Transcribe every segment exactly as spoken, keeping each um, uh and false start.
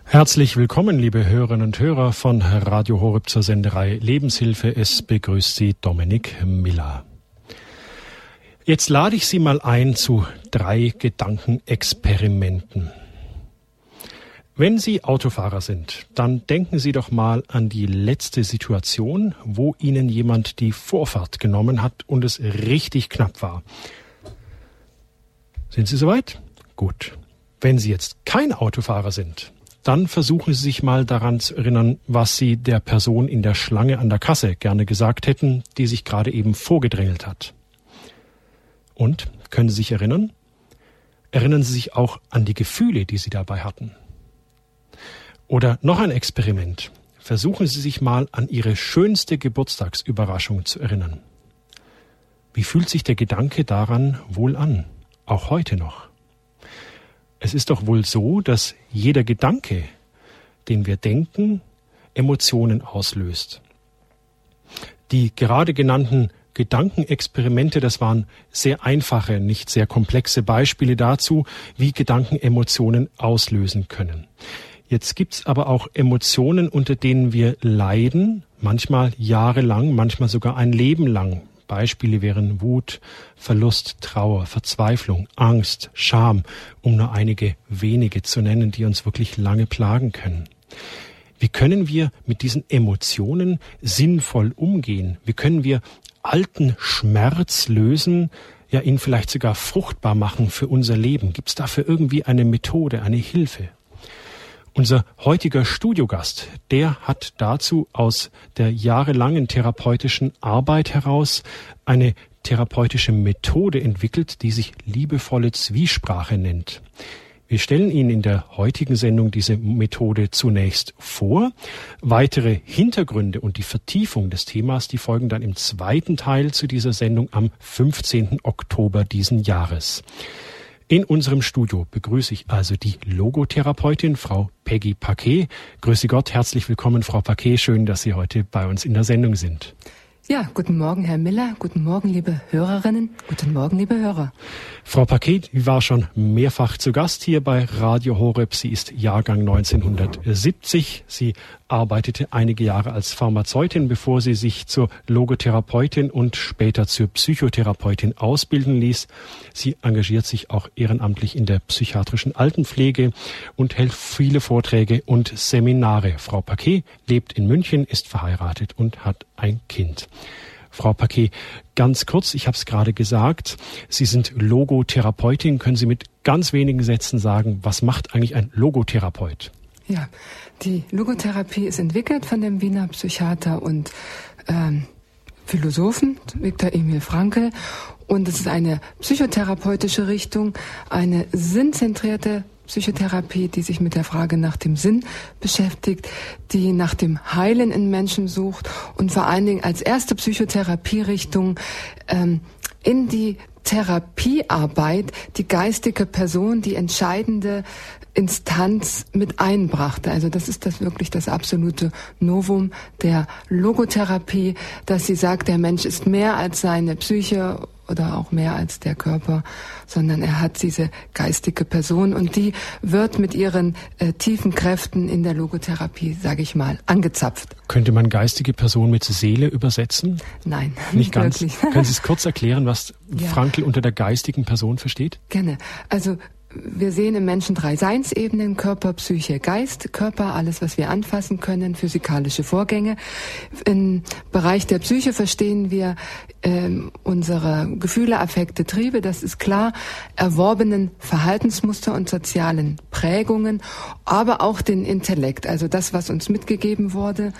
Herzlich willkommen, liebe Hörerinnen und Hörer von Radio Horeb zur Senderei Lebenshilfe. Es begrüßt Sie Dominik Miller. Jetzt lade ich Sie mal ein zu drei Gedankenexperimenten. Wenn Sie Autofahrer sind, dann denken Sie doch mal an die letzte Situation, wo Ihnen jemand die Vorfahrt genommen hat und es richtig knapp war. Sind Sie soweit? Gut. Wenn Sie jetzt kein Autofahrer sind, dann versuchen Sie sich mal daran zu erinnern, was Sie der Person in der Schlange an der Kasse gerne gesagt hätten, die sich gerade eben vorgedrängelt hat. Und, können Sie sich erinnern? Erinnern Sie sich auch an die Gefühle, die Sie dabei hatten. Oder noch ein Experiment. Versuchen Sie sich mal an Ihre schönste Geburtstagsüberraschung zu erinnern. Wie fühlt sich der Gedanke daran wohl an? Auch heute noch. Es ist doch wohl so, dass jeder Gedanke, den wir denken, Emotionen auslöst. Die gerade genannten Gedankenexperimente, das waren sehr einfache, nicht sehr komplexe Beispiele dazu, wie Gedanken Emotionen auslösen können. Jetzt gibt's aber auch Emotionen, unter denen wir leiden, manchmal jahrelang, manchmal sogar ein Leben lang. Beispiele wären Wut, Verlust, Trauer, Verzweiflung, Angst, Scham, um nur einige wenige zu nennen, die uns wirklich lange plagen können. Wie können wir mit diesen Emotionen sinnvoll umgehen? Wie können wir alten Schmerz lösen, ja ihn vielleicht sogar fruchtbar machen für unser Leben? Gibt es dafür irgendwie eine Methode, eine Hilfe? Unser heutiger Studiogast, der hat dazu aus der jahrelangen therapeutischen Arbeit heraus eine therapeutische Methode entwickelt, die sich liebevolle Zwiesprache nennt. Wir stellen Ihnen in der heutigen Sendung diese Methode zunächst vor. Weitere Hintergründe und die Vertiefung des Themas, die folgen dann im zweiten Teil zu dieser Sendung am fünfzehnten Oktober diesen Jahres. In unserem Studio begrüße ich also die Logotherapeutin, Frau Peggy Paquet. Grüße Gott, herzlich willkommen, Frau Paquet. Schön, dass Sie heute bei uns in der Sendung sind. Ja, guten Morgen, Herr Miller. Guten Morgen, liebe Hörerinnen. Guten Morgen, liebe Hörer. Frau Paquet war schon mehrfach zu Gast hier bei Radio Horeb. Sie ist Jahrgang neunzehnhundertsiebzig. Sie arbeitete einige Jahre als Pharmazeutin, bevor sie sich zur Logotherapeutin und später zur Psychotherapeutin ausbilden ließ. Sie engagiert sich auch ehrenamtlich in der psychiatrischen Altenpflege und hält viele Vorträge und Seminare. Frau Paquet lebt in München, ist verheiratet und hat ein Kind. Frau Paquet, ganz kurz, ich habe es gerade gesagt, Sie sind Logotherapeutin. Können Sie mit ganz wenigen Sätzen sagen, was macht eigentlich ein Logotherapeut? Ja, die Logotherapie ist entwickelt von dem Wiener Psychiater und ähm, Philosophen Viktor Emil Frankl, und es ist eine psychotherapeutische Richtung, eine sinnzentrierte Psychotherapie, die sich mit der Frage nach dem Sinn beschäftigt, die nach dem Heilen in Menschen sucht und vor allen Dingen als erste Psychotherapierichtung ähm, in die Therapiearbeit die geistige Person, die entscheidende Instanz mit einbrachte. Also das ist das wirklich das absolute Novum der Logotherapie, dass sie sagt, der Mensch ist mehr als seine Psyche oder auch mehr als der Körper, sondern er hat diese geistige Person, und die wird mit ihren äh, tiefen Kräften in der Logotherapie, sage ich mal, angezapft. Könnte man geistige Person mit Seele übersetzen? Nein, nicht, nicht ganz. Wirklich. Können Sie es kurz erklären, was ja. Frankl unter der geistigen Person versteht? Gerne. Also wir sehen im Menschen drei Seinsebenen: Körper, Psyche, Geist. Körper, alles, was wir anfassen können, physikalische Vorgänge. Im Bereich der Psyche verstehen wir ähm, unsere Gefühle, Affekte, Triebe, das ist klar, erworbenen Verhaltensmuster und sozialen Prägungen, aber auch den Intellekt, also das, was uns mitgegeben wurde.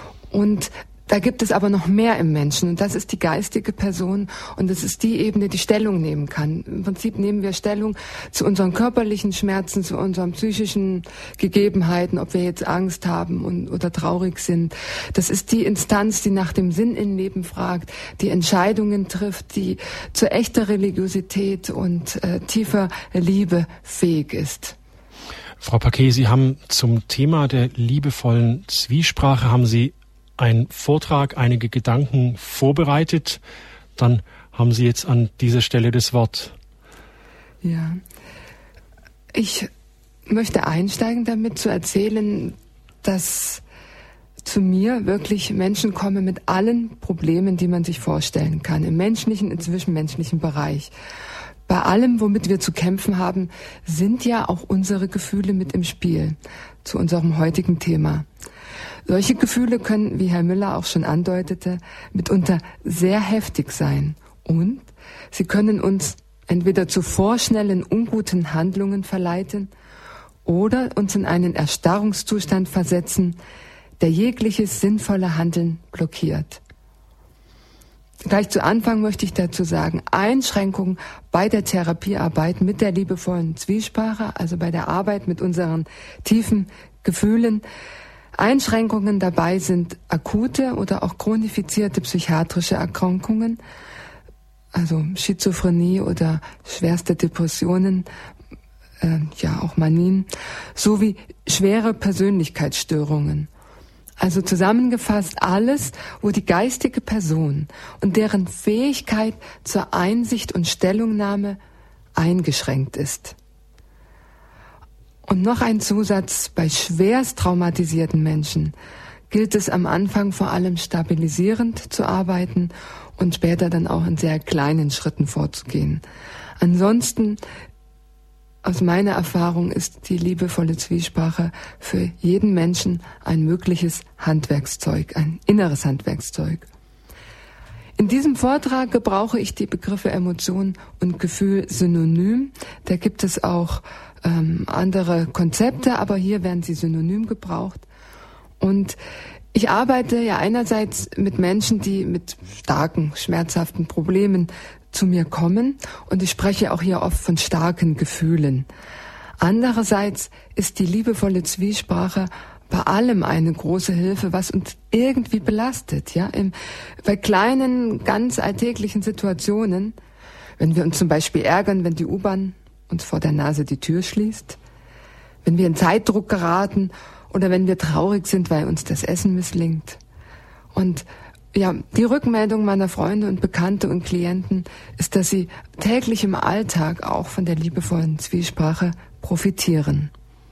Und da gibt es aber noch mehr im Menschen, und das ist die geistige Person, und es ist die Ebene, die Stellung nehmen kann. Im Prinzip nehmen wir Stellung zu unseren körperlichen Schmerzen, zu unseren psychischen Gegebenheiten, ob wir jetzt Angst haben und, oder traurig sind. Das ist die Instanz, die nach dem Sinn im Leben fragt, die Entscheidungen trifft, die zu echter Religiosität und äh, tiefer Liebe fähig ist. Frau Paquet, Sie haben zum Thema der liebevollen Zwiesprache, haben Sie einen Vortrag, einige Gedanken vorbereitet. Dann haben Sie jetzt an dieser Stelle das Wort. Ja, ich möchte einsteigen damit zu erzählen, dass zu mir wirklich Menschen kommen mit allen Problemen, die man sich vorstellen kann, im menschlichen und zwischenmenschlichen Bereich. Bei allem, womit wir zu kämpfen haben, sind ja auch unsere Gefühle mit im Spiel, zu unserem heutigen Thema. Solche Gefühle können, wie Herr Müller auch schon andeutete, mitunter sehr heftig sein und sie können uns entweder zu vorschnellen, unguten Handlungen verleiten oder uns in einen Erstarrungszustand versetzen, der jegliches sinnvolle Handeln blockiert. Gleich zu Anfang möchte ich dazu sagen, Einschränkungen bei der Therapiearbeit mit der liebevollen Zwiesprache, also bei der Arbeit mit unseren tiefen Gefühlen, Einschränkungen dabei sind akute oder auch chronifizierte psychiatrische Erkrankungen, also Schizophrenie oder schwerste Depressionen, äh, ja auch Manien, sowie schwere Persönlichkeitsstörungen. Also zusammengefasst alles, wo die geistige Person und deren Fähigkeit zur Einsicht und Stellungnahme eingeschränkt ist. Und noch ein Zusatz, bei schwerst traumatisierten Menschen gilt es am Anfang vor allem stabilisierend zu arbeiten und später dann auch in sehr kleinen Schritten vorzugehen. Ansonsten, aus meiner Erfahrung, ist die liebevolle Zwiesprache für jeden Menschen ein mögliches Handwerkszeug, ein inneres Handwerkszeug. In diesem Vortrag gebrauche ich die Begriffe Emotion und Gefühl synonym. Da gibt es auch ähm, andere Konzepte, aber hier werden sie synonym gebraucht. Und ich arbeite ja einerseits mit Menschen, die mit starken, schmerzhaften Problemen zu mir kommen, und ich spreche auch hier oft von starken Gefühlen. Andererseits ist die liebevolle Zwiesprache bei allem eine große Hilfe, was uns irgendwie belastet, ja, Im, bei kleinen, ganz alltäglichen Situationen, wenn wir uns zum Beispiel ärgern, wenn die U-Bahn uns vor der Nase die Tür schließt, wenn wir in Zeitdruck geraten oder wenn wir traurig sind, weil uns das Essen misslingt. Und ja, die Rückmeldung meiner Freunde und Bekannte und Klienten ist, dass sie täglich im Alltag auch von der liebevollen Zwiesprache profitieren.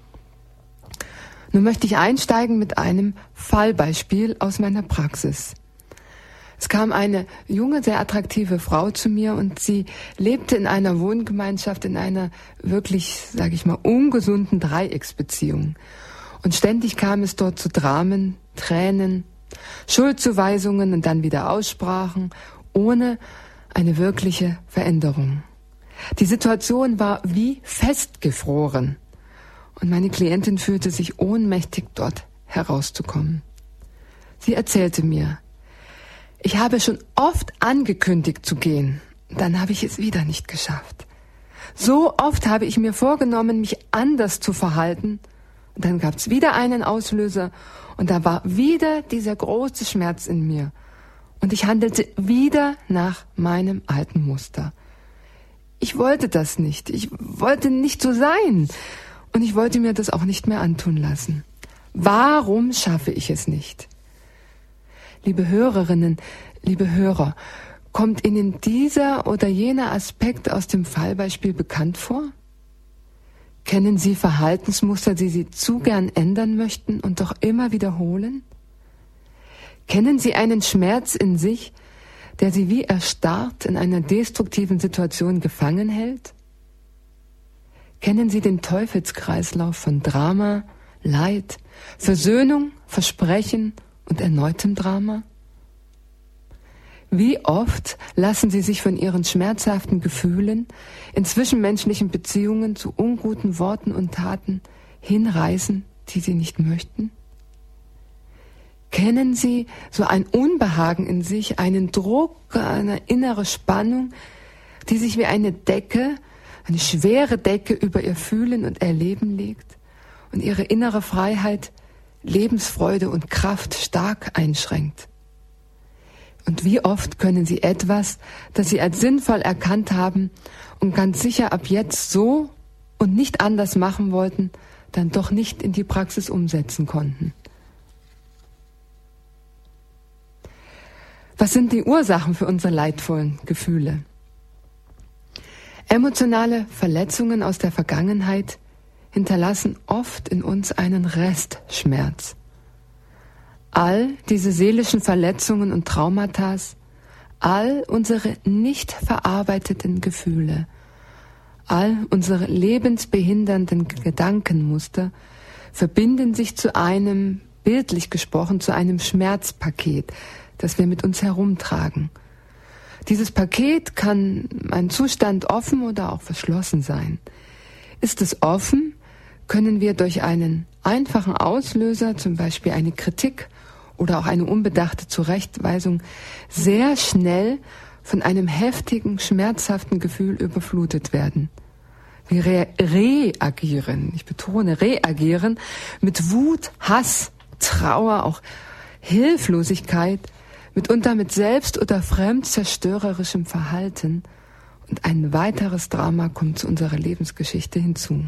Nun möchte ich einsteigen mit einem Fallbeispiel aus meiner Praxis. Es kam eine junge, sehr attraktive Frau zu mir und sie lebte in einer Wohngemeinschaft, in einer wirklich, sage ich mal, ungesunden Dreiecksbeziehung. Und ständig kam es dort zu Dramen, Tränen, Schuldzuweisungen und dann wieder Aussprachen, ohne eine wirkliche Veränderung. Die Situation war wie festgefroren und meine Klientin fühlte sich ohnmächtig, dort herauszukommen. Sie erzählte mir, ich habe schon oft angekündigt zu gehen, dann habe ich es wieder nicht geschafft. So oft habe ich mir vorgenommen, mich anders zu verhalten, und dann gab es wieder einen Auslöser und da war wieder dieser große Schmerz in mir. Und ich handelte wieder nach meinem alten Muster. Ich wollte das nicht. Ich wollte nicht so sein. Und ich wollte mir das auch nicht mehr antun lassen. Warum schaffe ich es nicht? Liebe Hörerinnen, liebe Hörer, kommt Ihnen dieser oder jener Aspekt aus dem Fallbeispiel bekannt vor? Kennen Sie Verhaltensmuster, die Sie zu gern ändern möchten und doch immer wiederholen? Kennen Sie einen Schmerz in sich, der Sie wie erstarrt in einer destruktiven Situation gefangen hält? Kennen Sie den Teufelskreislauf von Drama, Leid, Versöhnung, Versprechen und erneutem Drama? Wie oft lassen Sie sich von Ihren schmerzhaften Gefühlen in zwischenmenschlichen Beziehungen zu unguten Worten und Taten hinreißen, die Sie nicht möchten? Kennen Sie so ein Unbehagen in sich, einen Druck, eine innere Spannung, die sich wie eine Decke, eine schwere Decke über Ihr Fühlen und Erleben legt und Ihre innere Freiheit, Lebensfreude und Kraft stark einschränkt? Und wie oft können Sie etwas, das Sie als sinnvoll erkannt haben und ganz sicher ab jetzt so und nicht anders machen wollten, dann doch nicht in die Praxis umsetzen konnten? Was sind die Ursachen für unsere leidvollen Gefühle? Emotionale Verletzungen aus der Vergangenheit, hinterlassen oft in uns einen Restschmerz. All diese seelischen Verletzungen und Traumata, all unsere nicht verarbeiteten Gefühle, all unsere lebensbehindernden Gedankenmuster verbinden sich zu einem, bildlich gesprochen, zu einem Schmerzpaket, das wir mit uns herumtragen. Dieses Paket kann ein Zustand offen oder auch verschlossen sein. Ist es offen, können wir durch einen einfachen Auslöser, zum Beispiel eine Kritik oder auch eine unbedachte Zurechtweisung, sehr schnell von einem heftigen, schmerzhaften Gefühl überflutet werden. Wir re- reagieren, ich betone, reagieren mit Wut, Hass, Trauer, auch Hilflosigkeit, mitunter mit selbst- oder fremdzerstörerischem Verhalten, und ein weiteres Drama kommt zu unserer Lebensgeschichte hinzu.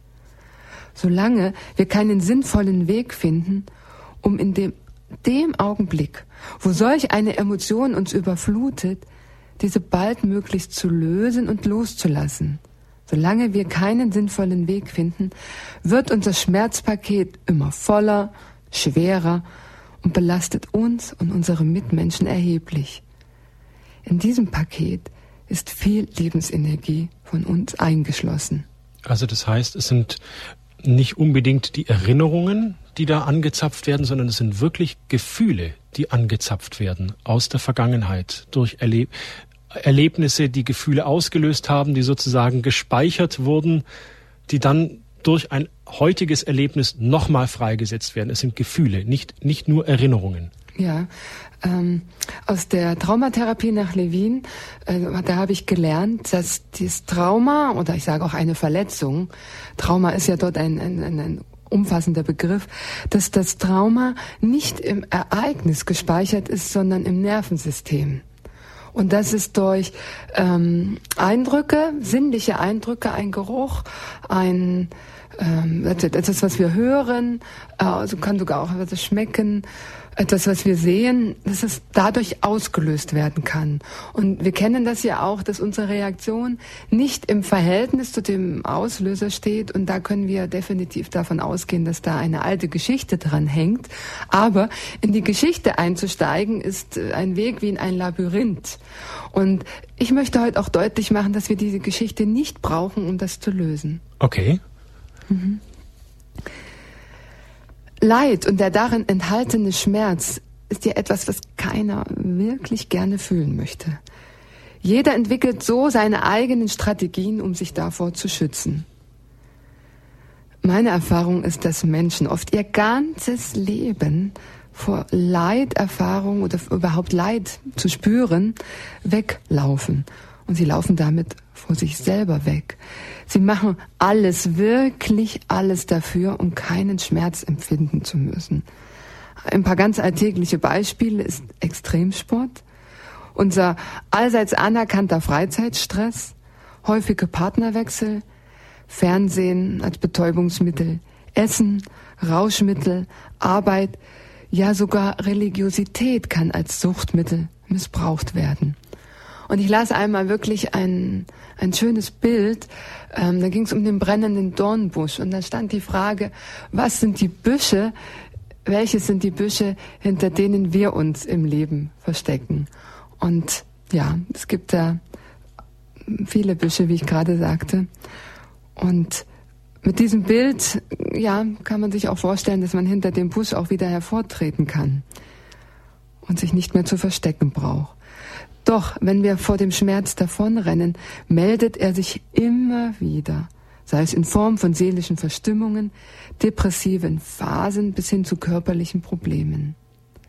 Solange wir keinen sinnvollen Weg finden, um in dem, dem Augenblick, wo solch eine Emotion uns überflutet, diese baldmöglichst zu lösen und loszulassen, solange wir keinen sinnvollen Weg finden, wird unser Schmerzpaket immer voller, schwerer und belastet uns und unsere Mitmenschen erheblich. In diesem Paket ist viel Lebensenergie von uns eingeschlossen. Also das heißt, es sind nicht unbedingt die Erinnerungen, die da angezapft werden, sondern es sind wirklich Gefühle, die angezapft werden aus der Vergangenheit durch Erleb- Erlebnisse, die Gefühle ausgelöst haben, die sozusagen gespeichert wurden, die dann durch ein heutiges Erlebnis nochmal freigesetzt werden. Es sind Gefühle, nicht, nicht nur Erinnerungen. Ja, ähm, aus der Traumatherapie nach Levin, äh, da habe ich gelernt, dass das Trauma, oder ich sage auch eine Verletzung, Trauma ist ja dort ein, ein, ein, ein umfassender Begriff, dass das Trauma nicht im Ereignis gespeichert ist, sondern im Nervensystem. Und das ist durch ähm, Eindrücke, sinnliche Eindrücke, ein Geruch, ein ähm, etwas, was wir hören, äh, also kann sogar auch etwas schmecken, etwas, was wir sehen, dass es dadurch ausgelöst werden kann. Und wir kennen das ja auch, dass unsere Reaktion nicht im Verhältnis zu dem Auslöser steht. Und da können wir definitiv davon ausgehen, dass da eine alte Geschichte dran hängt. Aber in die Geschichte einzusteigen, ist ein Weg wie in ein Labyrinth. Und ich möchte heute auch deutlich machen, dass wir diese Geschichte nicht brauchen, um das zu lösen. Okay. Mhm. Leid und der darin enthaltene Schmerz ist ja etwas, was keiner wirklich gerne fühlen möchte. Jeder entwickelt so seine eigenen Strategien, um sich davor zu schützen. Meine Erfahrung ist, dass Menschen oft ihr ganzes Leben vor Leiterfahrung oder überhaupt Leid zu spüren, weglaufen. Und sie laufen damit vor sich selber weg. Sie machen alles, wirklich alles dafür, um keinen Schmerz empfinden zu müssen. Ein paar ganz alltägliche Beispiele ist Extremsport, unser allseits anerkannter Freizeitstress, häufige Partnerwechsel, Fernsehen als Betäubungsmittel, Essen, Rauschmittel, Arbeit, ja sogar Religiosität kann als Suchtmittel missbraucht werden. Und ich las einmal wirklich ein, ein schönes Bild, ähm, da ging es um den brennenden Dornbusch und da stand die Frage, was sind die Büsche, welche sind die Büsche, hinter denen wir uns im Leben verstecken? Und ja, es gibt da viele Büsche, wie ich gerade sagte. Und mit diesem Bild, ja, kann man sich auch vorstellen, dass man hinter dem Busch auch wieder hervortreten kann und sich nicht mehr zu verstecken braucht. Doch wenn wir vor dem Schmerz davonrennen, meldet er sich immer wieder, sei es in Form von seelischen Verstimmungen, depressiven Phasen bis hin zu körperlichen Problemen.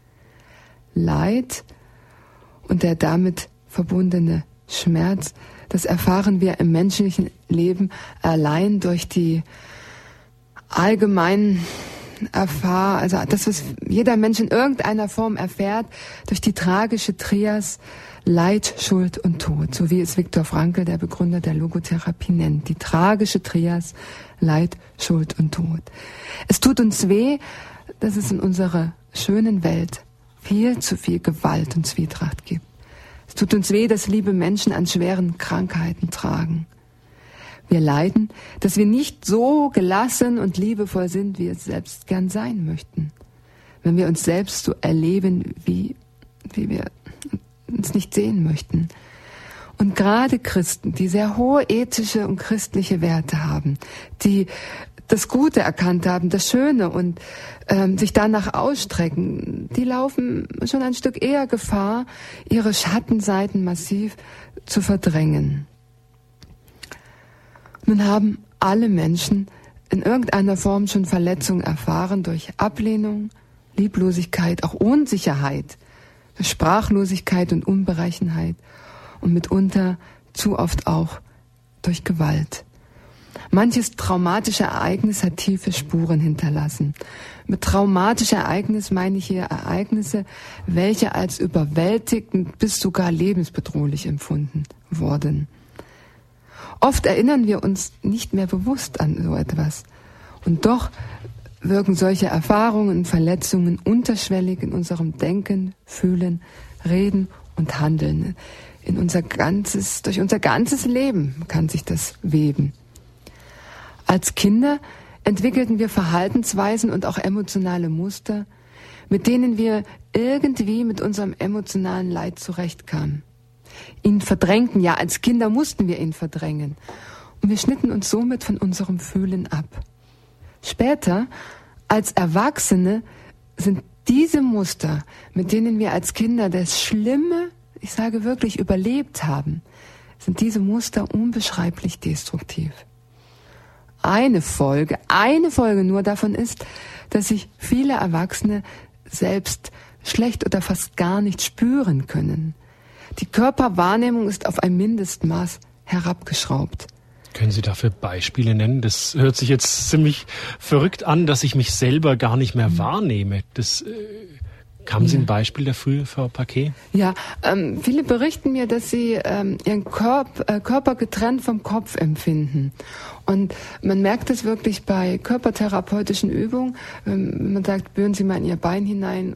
Leid und der damit verbundene Schmerz, das erfahren wir im menschlichen Leben allein durch die allgemeinen Erfahrung, also das, was jeder Mensch in irgendeiner Form erfährt, durch die tragische Trias Leid, Schuld und Tod, so wie es Viktor Frankl, der Begründer der Logotherapie, nennt. Die tragische Trias Leid, Schuld und Tod. Es tut uns weh, dass es in unserer schönen Welt viel zu viel Gewalt und Zwietracht gibt. Es tut uns weh, dass liebe Menschen an schweren Krankheiten tragen. Wir leiden, dass wir nicht so gelassen und liebevoll sind, wie wir es selbst gern sein möchten. Wenn wir uns selbst so erleben, wie, wie wir uns nicht sehen möchten. Und gerade Christen, die sehr hohe ethische und christliche Werte haben, die das Gute erkannt haben, das Schöne und ähm, sich danach ausstrecken, die laufen schon ein Stück eher Gefahr, ihre Schattenseiten massiv zu verdrängen. Nun haben alle Menschen in irgendeiner Form schon Verletzung erfahren durch Ablehnung, Lieblosigkeit, auch Unsicherheit, durch Sprachlosigkeit und Unberechenheit und mitunter zu oft auch durch Gewalt. Manches traumatische Ereignis hat tiefe Spuren hinterlassen. Mit traumatischem Ereignis meine ich hier Ereignisse, welche als überwältigend bis sogar lebensbedrohlich empfunden wurden. Oft erinnern wir uns nicht mehr bewusst an so etwas. Und doch wirken solche Erfahrungen und Verletzungen unterschwellig in unserem Denken, Fühlen, Reden und Handeln. In unser ganzes, durch unser ganzes Leben kann sich das weben. Als Kinder entwickelten wir Verhaltensweisen und auch emotionale Muster, mit denen wir irgendwie mit unserem emotionalen Leid zurechtkamen. Ihn verdrängten, ja, als Kinder mussten wir ihn verdrängen. Und wir schnitten uns somit von unserem Fühlen ab. Später, als Erwachsene, sind diese Muster, mit denen wir als Kinder das Schlimme, ich sage wirklich, überlebt haben, sind diese Muster unbeschreiblich destruktiv. Eine Folge, eine Folge nur davon ist, dass sich viele Erwachsene selbst schlecht oder fast gar nicht spüren können. Die Körperwahrnehmung ist auf ein Mindestmaß herabgeschraubt. Können Sie dafür Beispiele nennen? Das hört sich jetzt ziemlich verrückt an, dass ich mich selber gar nicht mehr wahrnehme. Das, äh, haben Sie ein Beispiel dafür, Frau Paquet? Ja, ähm, viele berichten mir, dass sie ähm, ihren Körp, äh, Körper getrennt vom Kopf empfinden. Und man merkt es wirklich bei körpertherapeutischen Übungen. Wenn man sagt, spüren Sie mal in Ihr Bein hinein,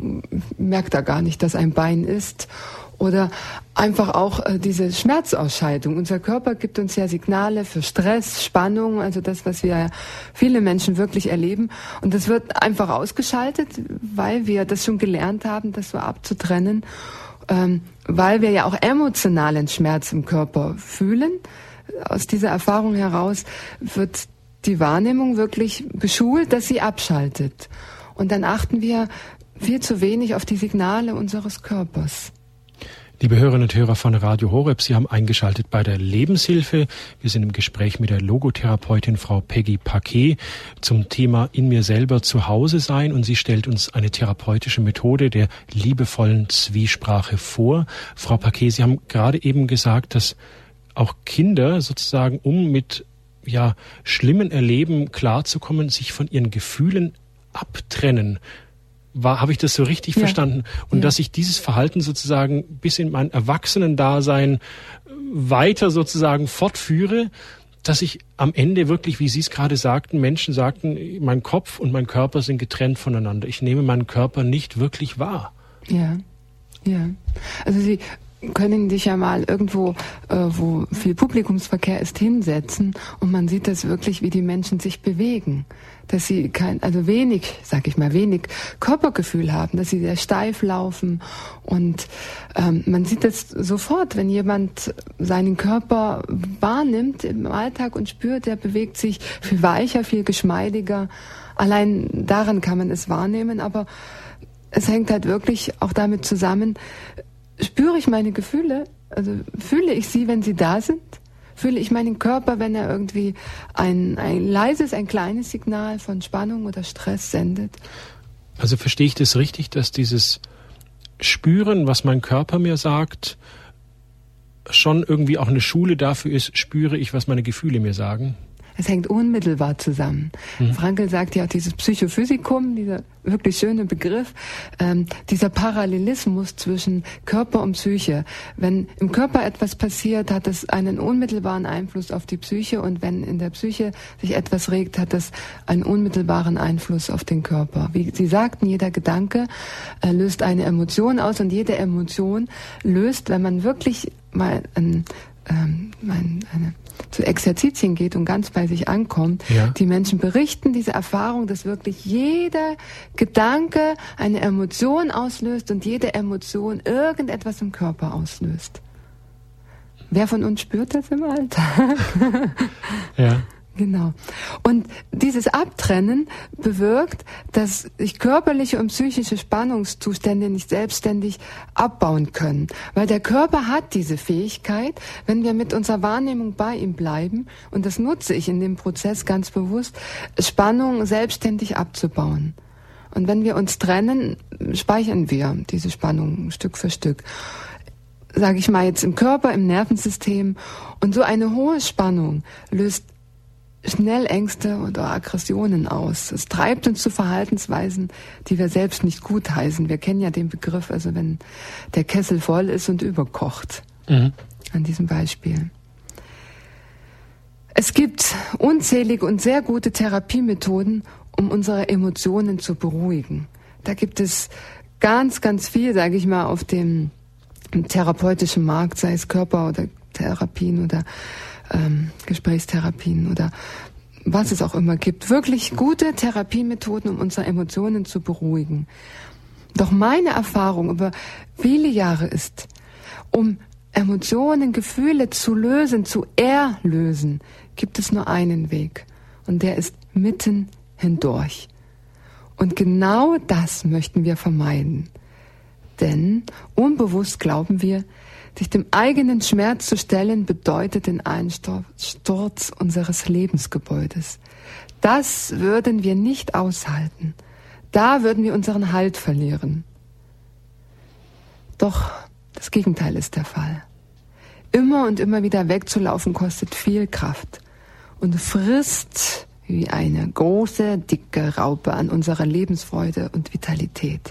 merkt er gar nicht, dass ein Bein ist. Oder einfach auch äh, diese Schmerzausscheidung. Unser Körper gibt uns ja Signale für Stress, Spannung, also das, was wir viele Menschen wirklich erleben. Und das wird einfach ausgeschaltet, weil wir das schon gelernt haben, das so abzutrennen, ähm, weil wir ja auch emotionalen Schmerz im Körper fühlen. Aus dieser Erfahrung heraus wird die Wahrnehmung wirklich geschult, dass sie abschaltet. Und dann achten wir viel zu wenig auf die Signale unseres Körpers. Liebe Hörerinnen und Hörer von Radio Horeb, Sie haben eingeschaltet bei der Lebenshilfe. Wir sind im Gespräch mit der Logotherapeutin Frau Peggy Paquet zum Thema in mir selber zu Hause sein, und sie stellt uns eine therapeutische Methode der liebevollen Zwiesprache vor. Frau Paquet, Sie haben gerade eben gesagt, dass auch Kinder sozusagen, um mit ja schlimmen Erleben klarzukommen, sich von ihren Gefühlen abtrennen. War, habe ich das so richtig ja. verstanden? Und ja. dass ich dieses Verhalten sozusagen bis in mein Erwachsenendasein weiter sozusagen fortführe, dass ich am Ende wirklich, wie Sie es gerade sagten, Menschen sagten, mein Kopf und mein Körper sind getrennt voneinander. Ich nehme meinen Körper nicht wirklich wahr. Ja, ja. Also Sie können sich ja mal irgendwo, äh, wo viel Publikumsverkehr ist, hinsetzen, und man sieht das wirklich, wie die Menschen sich bewegen. Dass sie kein, also wenig, sag ich mal, wenig Körpergefühl haben, dass sie sehr steif laufen, und ähm, man sieht das sofort, wenn jemand seinen Körper wahrnimmt im Alltag und spürt, der bewegt sich viel weicher, viel geschmeidiger. Allein daran kann man es wahrnehmen, aber es hängt halt wirklich auch damit zusammen, spüre ich meine Gefühle, also fühle ich sie, wenn sie da sind? Fühle ich meinen Körper, wenn er irgendwie ein, ein leises, ein kleines Signal von Spannung oder Stress sendet? Also verstehe ich das richtig, dass dieses Spüren, was mein Körper mir sagt, schon irgendwie auch eine Schule dafür ist, spüre ich, was meine Gefühle mir sagen? Es hängt unmittelbar zusammen. Mhm. Frankl sagt ja auch dieses Psychophysikum, dieser wirklich schöne Begriff, ähm, dieser Parallelismus zwischen Körper und Psyche. Wenn im Körper etwas passiert, hat es einen unmittelbaren Einfluss auf die Psyche, und wenn in der Psyche sich etwas regt, hat es einen unmittelbaren Einfluss auf den Körper. Wie Sie sagten, jeder Gedanke äh, löst eine Emotion aus, und jede Emotion löst, wenn man wirklich mal ein ähm, ein, eine, zu Exerzitien geht und ganz bei sich ankommt, ja. Die Menschen berichten diese Erfahrung, dass wirklich jeder Gedanke eine Emotion auslöst und jede Emotion irgendetwas im Körper auslöst. Wer von uns spürt das im Alltag? Ja. Genau. Und dieses Abtrennen bewirkt, dass sich körperliche und psychische Spannungszustände nicht selbstständig abbauen können. Weil der Körper hat diese Fähigkeit, wenn wir mit unserer Wahrnehmung bei ihm bleiben, und das nutze ich in dem Prozess ganz bewusst, Spannung selbstständig abzubauen. Und wenn wir uns trennen, speichern wir diese Spannung Stück für Stück. Sage ich mal jetzt im Körper, im Nervensystem. Und so eine hohe Spannung löst schnell Ängste oder Aggressionen aus. Es treibt uns zu Verhaltensweisen, die wir selbst nicht gutheißen. Wir kennen ja den Begriff, also wenn der Kessel voll ist und überkocht. Mhm. An diesem Beispiel. Es gibt unzählige und sehr gute Therapiemethoden, um unsere Emotionen zu beruhigen. Da gibt es ganz, ganz viel, sage ich mal, auf dem therapeutischen Markt, sei es Körper- oder Therapien oder ähm, Gesprächstherapien oder was es auch immer gibt. Wirklich gute Therapiemethoden, um unsere Emotionen zu beruhigen. Doch meine Erfahrung über viele Jahre ist, um Emotionen, Gefühle zu lösen, zu erlösen, gibt es nur einen Weg. Und der ist mitten hindurch. Und genau das möchten wir vermeiden. Denn unbewusst glauben wir, sich dem eigenen Schmerz zu stellen, bedeutet den Einsturz unseres Lebensgebäudes. Das würden wir nicht aushalten. Da würden wir unseren Halt verlieren. Doch das Gegenteil ist der Fall. Immer und immer wieder wegzulaufen kostet viel Kraft und frisst wie eine große, dicke Raupe an unserer Lebensfreude und Vitalität.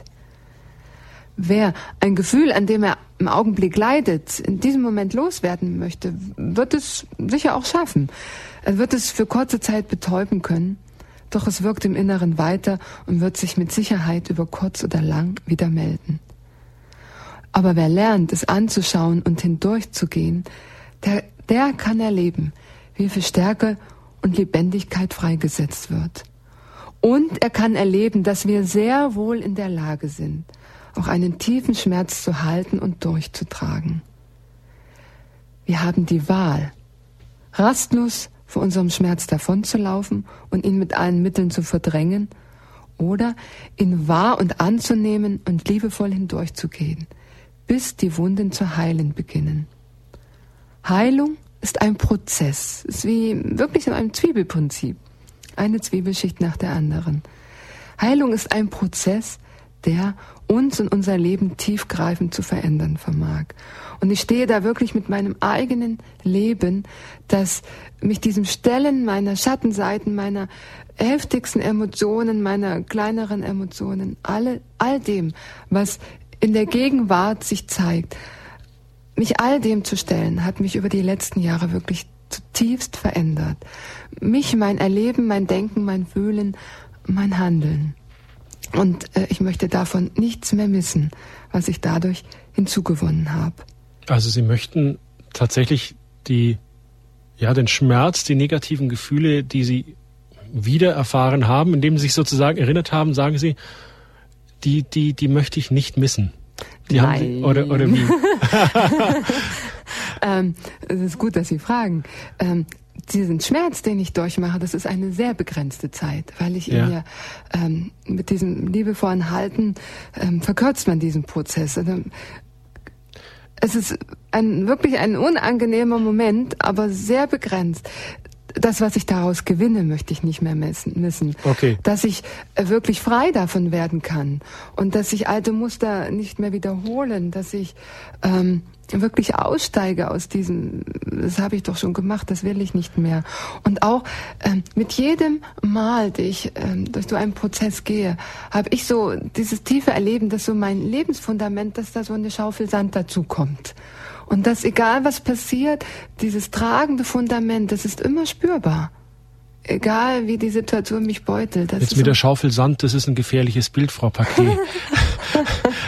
Wer ein Gefühl, an dem er im Augenblick leidet, in diesem Moment loswerden möchte, wird es sicher auch schaffen. Er wird es für kurze Zeit betäuben können, doch es wirkt im Inneren weiter und wird sich mit Sicherheit über kurz oder lang wieder melden. Aber wer lernt, es anzuschauen und hindurchzugehen, der, der kann erleben, wie viel Stärke und Lebendigkeit freigesetzt wird. Und er kann erleben, dass wir sehr wohl in der Lage sind, auch einen tiefen Schmerz zu halten und durchzutragen. Wir haben die Wahl, rastlos vor unserem Schmerz davonzulaufen und ihn mit allen Mitteln zu verdrängen oder ihn wahr und anzunehmen und liebevoll hindurchzugehen, bis die Wunden zu heilen beginnen. Heilung ist ein Prozess, ist wie wirklich in einem Zwiebelprinzip, eine Zwiebelschicht nach der anderen. Heilung ist ein Prozess, der uns und unser Leben tiefgreifend zu verändern vermag. Und ich stehe da wirklich mit meinem eigenen Leben, dass mich diesem Stellen meiner Schattenseiten, meiner heftigsten Emotionen, meiner kleineren Emotionen, alle, all dem, was in der Gegenwart sich zeigt, mich all dem zu stellen, hat mich über die letzten Jahre wirklich zutiefst verändert. Mich, mein Erleben, mein Denken, mein Fühlen, mein Handeln. Und äh, ich möchte davon nichts mehr missen, was ich dadurch hinzugewonnen habe. Also Sie möchten tatsächlich die, ja, den Schmerz, die negativen Gefühle, die Sie wieder erfahren haben, indem Sie sich sozusagen erinnert haben, sagen Sie, die, die, die möchte ich nicht missen. Die Nein. Haben Sie, oder, oder wie? ähm, es ist gut, dass Sie fragen. Ähm, Diesen Schmerz, den ich durchmache, das ist eine sehr begrenzte Zeit, weil ich ja. ihn ja ähm, mit diesem liebevollen Halten ähm, verkürzt man diesen Prozess. Also, es ist ein wirklich ein unangenehmer Moment, aber sehr begrenzt. Das, was ich daraus gewinne, möchte ich nicht mehr missen. Okay. Dass ich wirklich frei davon werden kann und dass sich alte Muster nicht mehr wiederholen, dass ich ähm, wirklich aussteige aus diesem, das habe ich doch schon gemacht, das will ich nicht mehr. Und auch ähm, mit jedem Mal, dass ich ähm, durch so einen Prozess gehe, habe ich so dieses tiefe Erleben, dass so mein Lebensfundament, dass da so eine Schaufel Sand dazu kommt. Und dass egal was passiert, dieses tragende Fundament, das ist immer spürbar. Egal wie die Situation mich beutelt. Das Jetzt ist mit so der Schaufel Sand, das ist ein gefährliches Bild, Frau Paquet.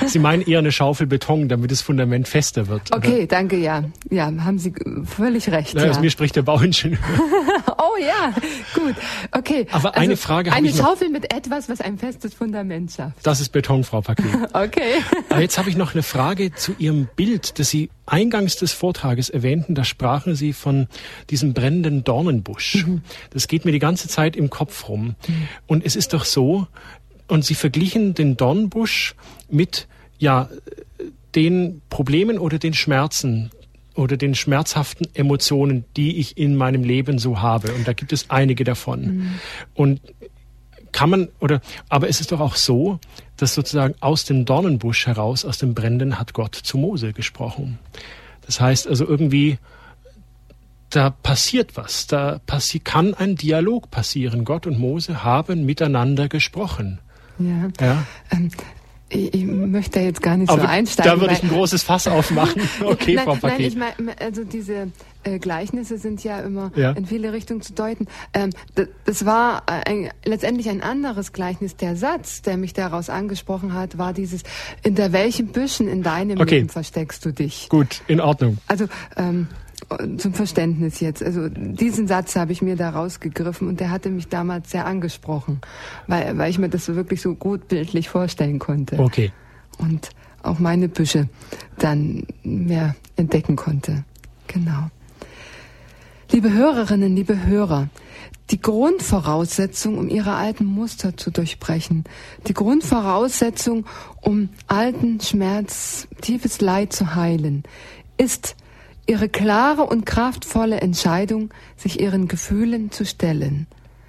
Sie meinen eher eine Schaufel Beton, damit das Fundament fester wird. Okay, oder? Danke, ja. Ja, haben Sie völlig recht. Na, ja. Aus mir spricht der Bauingenieur. Oh ja, gut. Okay. Aber eine also, Frage habe ich noch. Eine Schaufel mit etwas, was ein festes Fundament schafft. Das ist Beton, Frau Paquet. Okay. Aber jetzt habe ich noch eine Frage zu Ihrem Bild, das Sie eingangs des Vortrages erwähnten. Da sprachen Sie von diesem brennenden Dornenbusch. Mhm. Das geht mir die ganze Zeit im Kopf rum. Mhm. Und es ist doch so, und Sie verglichen den Dornenbusch mit, ja, den Problemen oder den Schmerzen oder den schmerzhaften Emotionen, die ich in meinem Leben so habe. Und da gibt es einige davon. Mhm. Und kann man, oder, aber es ist doch auch so, dass sozusagen aus dem Dornenbusch heraus, aus dem Brennenden, hat Gott zu Mose gesprochen. Das heißt also irgendwie, da passiert was, da passi- kann ein Dialog passieren. Gott und Mose haben miteinander gesprochen. Ja, ja. Ähm, ich, ich möchte da jetzt gar nicht aber so einsteigen. Da würde ich ein großes Fass aufmachen. Okay, nein, Frau Paquet. Nein, ich meine, also diese äh, Gleichnisse sind ja immer ja. in viele Richtungen zu deuten. Ähm, das, das war ein, letztendlich ein anderes Gleichnis. Der Satz, der mich daraus angesprochen hat, war dieses: Hinter welchen Büschen in deinem okay. Leben versteckst du dich? Gut, in Ordnung. Also ähm, zum Verständnis jetzt. Also diesen Satz habe ich mir da rausgegriffen und der hatte mich damals sehr angesprochen, weil, weil ich mir das so wirklich so gut bildlich vorstellen konnte. Okay. Und auch meine Büsche dann mehr entdecken konnte. Genau. Liebe Hörerinnen, liebe Hörer, die Grundvoraussetzung, um ihre alten Muster zu durchbrechen, die Grundvoraussetzung, um alten Schmerz, tiefes Leid zu heilen, ist ihre klare und kraftvolle Entscheidung, sich ihren Gefühlen zu stellen.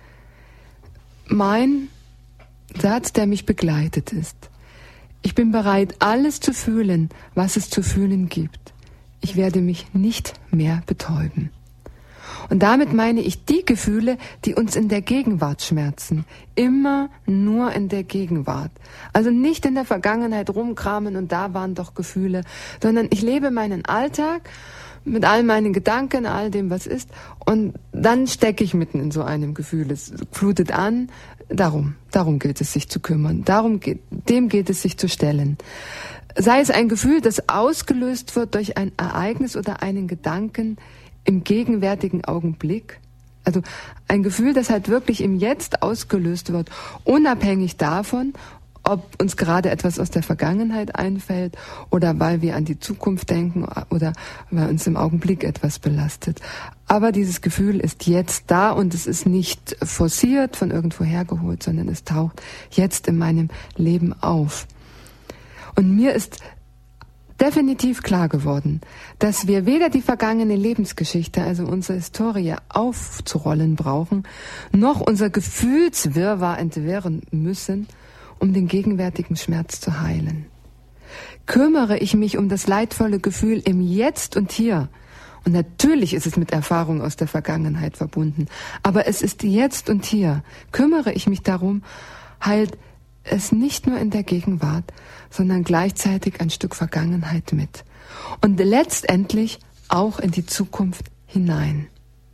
Mein Satz, der mich begleitet, ist: Ich bin bereit, alles zu fühlen, was es zu fühlen gibt. Ich werde mich nicht mehr betäuben. Und damit meine ich die Gefühle, die uns in der Gegenwart schmerzen. Immer nur in der Gegenwart. Also nicht in der Vergangenheit rumkramen und da waren doch Gefühle, sondern ich lebe meinen Alltag mit all meinen Gedanken, all dem, was ist, und dann stecke ich mitten in so einem Gefühl. Es flutet an. Darum, darum gilt es, sich zu kümmern. Darum geht, dem geht es, sich zu stellen. Sei es ein Gefühl, das ausgelöst wird durch ein Ereignis oder einen Gedanken im gegenwärtigen Augenblick. Also ein Gefühl, das halt wirklich im Jetzt ausgelöst wird, unabhängig davon, ob uns gerade etwas aus der Vergangenheit einfällt oder weil wir an die Zukunft denken oder weil uns im Augenblick etwas belastet. Aber dieses Gefühl ist jetzt da und es ist nicht forciert, von irgendwo hergeholt, sondern es taucht jetzt in meinem Leben auf. Und mir ist definitiv klar geworden, dass wir weder die vergangene Lebensgeschichte, also unsere Historie, aufzurollen brauchen, noch unser Gefühlswirrwarr entwirren müssen, um den gegenwärtigen Schmerz zu heilen. Kümmere ich mich um das leidvolle Gefühl im Jetzt und Hier, und natürlich ist es mit Erfahrungen aus der Vergangenheit verbunden, aber es ist jetzt und hier, kümmere ich mich darum, heilt es nicht nur in der Gegenwart, sondern gleichzeitig ein Stück Vergangenheit mit und letztendlich auch in die Zukunft hinein.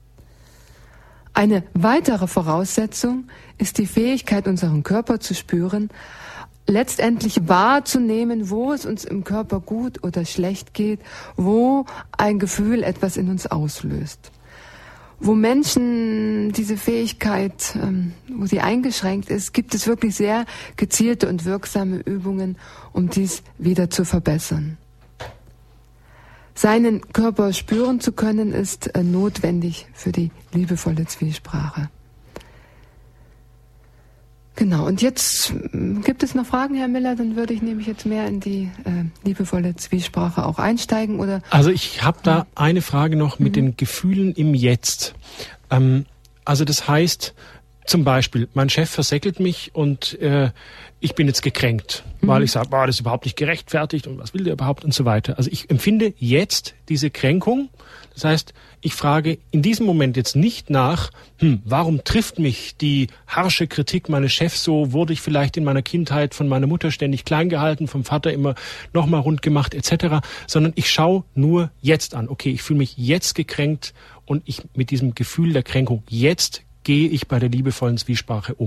Eine weitere Voraussetzung ist die Fähigkeit, unseren Körper zu spüren, letztendlich wahrzunehmen, wo es uns im Körper gut oder schlecht geht, wo ein Gefühl etwas in uns auslöst. Wo Menschen diese Fähigkeit, ähm, wo sie eingeschränkt ist, gibt es wirklich sehr gezielte und wirksame Übungen, um dies wieder zu verbessern. Seinen Körper spüren zu können, ist äh, notwendig für die liebevolle Zwiesprache. Genau, und jetzt äh, gibt es noch Fragen, Herr Miller? Dann würde ich nämlich jetzt mehr in die äh, liebevolle Zwiesprache auch einsteigen. Oder? Also ich habe da eine Frage noch mit mhm. den Gefühlen im Jetzt. Ähm, also das heißt, zum Beispiel, mein Chef versäckelt mich und äh, ich bin jetzt gekränkt, mhm. weil ich sage, boah, das ist überhaupt nicht gerechtfertigt und was will der überhaupt und so weiter. Also ich empfinde jetzt diese Kränkung. Das heißt, ich frage in diesem Moment jetzt nicht nach, hm, warum trifft mich die harsche Kritik meines Chefs so? Wurde ich vielleicht in meiner Kindheit von meiner Mutter ständig klein gehalten, vom Vater immer nochmal rund gemacht et cetera. Sondern ich schaue nur jetzt an. Okay, ich fühle mich jetzt gekränkt und ich mit diesem Gefühl der Kränkung jetzt gehe ich bei der liebevollen Zwiesprache um.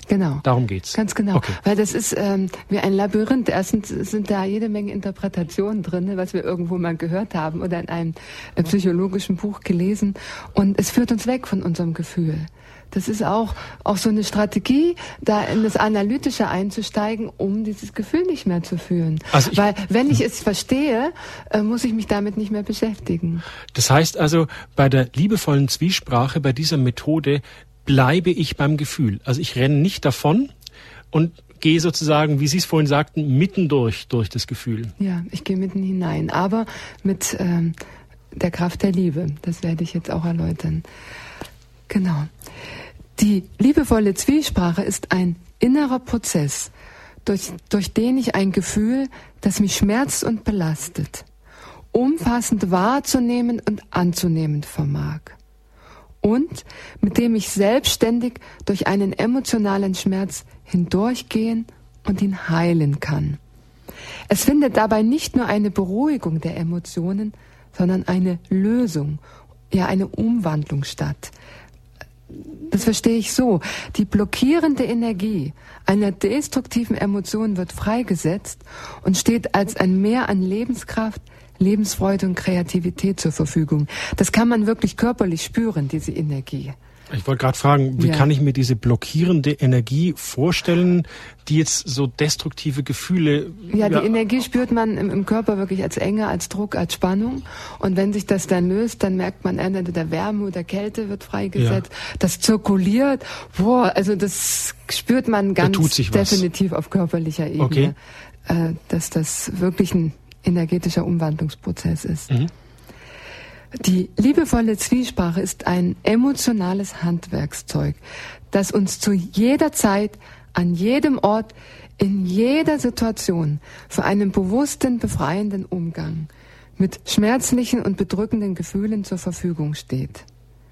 Genau. Darum geht's. Ganz genau. Okay. Weil das ist ähm, wie ein Labyrinth. Erstens sind da jede Menge Interpretationen drin, was wir irgendwo mal gehört haben oder in einem äh, psychologischen Buch gelesen. Und es führt uns weg von unserem Gefühl. Das ist auch, auch so eine Strategie, da in das Analytische einzusteigen, um dieses Gefühl nicht mehr zu fühlen. Also ich, Weil wenn ich es verstehe, äh, muss ich mich damit nicht mehr beschäftigen. Das heißt also, bei der liebevollen Zwiesprache, bei dieser Methode, bleibe ich beim Gefühl. Also ich renne nicht davon und gehe sozusagen, wie Sie es vorhin sagten, mitten durch, durch das Gefühl. Ja, ich gehe mitten hinein, aber mit ähm, der Kraft der Liebe. Das werde ich jetzt auch erläutern. Genau. Die liebevolle Zwiesprache ist ein innerer Prozess, durch, durch den ich ein Gefühl, das mich schmerzt und belastet, umfassend wahrzunehmen und anzunehmen vermag. Und mit dem ich selbstständig durch einen emotionalen Schmerz hindurchgehen und ihn heilen kann. Es findet dabei nicht nur eine Beruhigung der Emotionen, sondern eine Lösung, ja eine Umwandlung statt. Das verstehe ich so. Die blockierende Energie einer destruktiven Emotion wird freigesetzt und steht als ein Mehr an Lebenskraft, Lebensfreude und Kreativität zur Verfügung. Das kann man wirklich körperlich spüren, diese Energie. Ich wollte gerade fragen, wie ja. kann ich mir diese blockierende Energie vorstellen, die jetzt so destruktive Gefühle... Ja, die ja, Energie spürt man im, im Körper wirklich als Enge, als Druck, als Spannung. Und wenn sich das dann löst, dann merkt man, entweder der Wärme oder Kälte wird freigesetzt. Ja. Das zirkuliert. Boah, also das spürt man ganz definitiv auf körperlicher Ebene. Okay. Äh, dass das wirklich ein energetischer Umwandlungsprozess ist. Mhm. Die liebevolle Zwiesprache ist ein emotionales Handwerkszeug, das uns zu jeder Zeit, an jedem Ort, in jeder Situation für einen bewussten, befreienden Umgang mit schmerzlichen und bedrückenden Gefühlen zur Verfügung steht.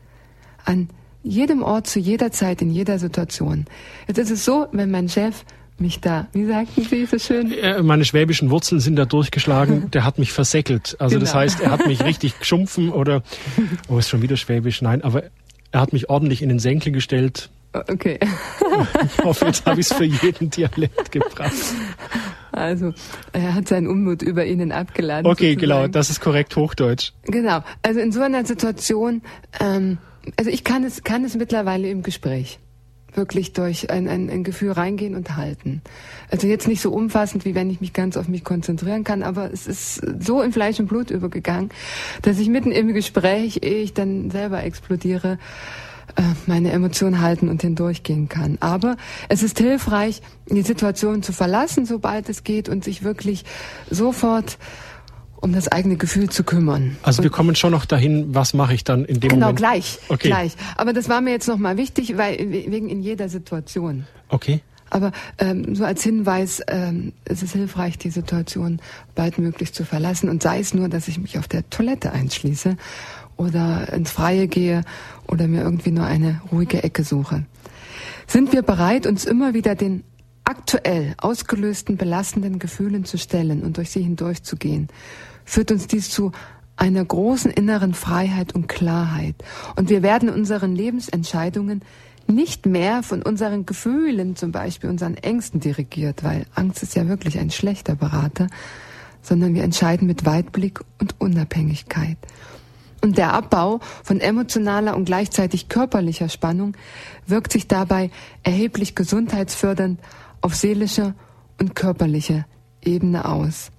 An jedem Ort, zu jeder Zeit, in jeder Situation. Jetzt ist es so, wenn mein Chef mich da, wie sagten Sie so schön? Meine schwäbischen Wurzeln sind da durchgeschlagen, der hat mich versäckelt. Also genau. Das heißt, er hat mich richtig geschumpfen oder, oh, ist schon wieder Schwäbisch, nein, aber er hat mich ordentlich in den Senkel gestellt. Okay. Ich hoffe, jetzt habe ich es für jeden Dialekt gebracht. Also, er hat seinen Unmut über Ihnen abgeladen. Okay, sozusagen. Genau, das ist korrekt Hochdeutsch. Genau, also in so einer Situation, ähm, also ich kann es, kann es mittlerweile im Gespräch wirklich durch ein, ein, ein Gefühl reingehen und halten. Also jetzt nicht so umfassend, wie wenn ich mich ganz auf mich konzentrieren kann, aber es ist so in Fleisch und Blut übergegangen, dass ich mitten im Gespräch, ehe ich dann selber explodiere, meine Emotionen halten und hindurchgehen kann. Aber es ist hilfreich, die Situation zu verlassen, sobald es geht, und sich wirklich sofort um das eigene Gefühl zu kümmern. Also und wir kommen schon noch dahin, was mache ich dann in dem genau, Moment? Genau, gleich, okay. gleich. Aber das war mir jetzt nochmal wichtig, weil wegen in jeder Situation. Okay. Aber ähm, so als Hinweis, ähm, es ist hilfreich, die Situation baldmöglichst zu verlassen, und sei es nur, dass ich mich auf der Toilette einschließe oder ins Freie gehe oder mir irgendwie nur eine ruhige Ecke suche. Sind wir bereit, uns immer wieder den aktuell ausgelösten belastenden Gefühlen zu stellen und durch sie hindurchzugehen, führt uns dies zu einer großen inneren Freiheit und Klarheit. Und wir werden unseren Lebensentscheidungen nicht mehr von unseren Gefühlen, zum Beispiel unseren Ängsten, dirigiert, weil Angst ist ja wirklich ein schlechter Berater, sondern wir entscheiden mit Weitblick und Unabhängigkeit. Und der Abbau von emotionaler und gleichzeitig körperlicher Spannung wirkt sich dabei erheblich gesundheitsfördernd auf seelischer und körperlicher Ebene aus.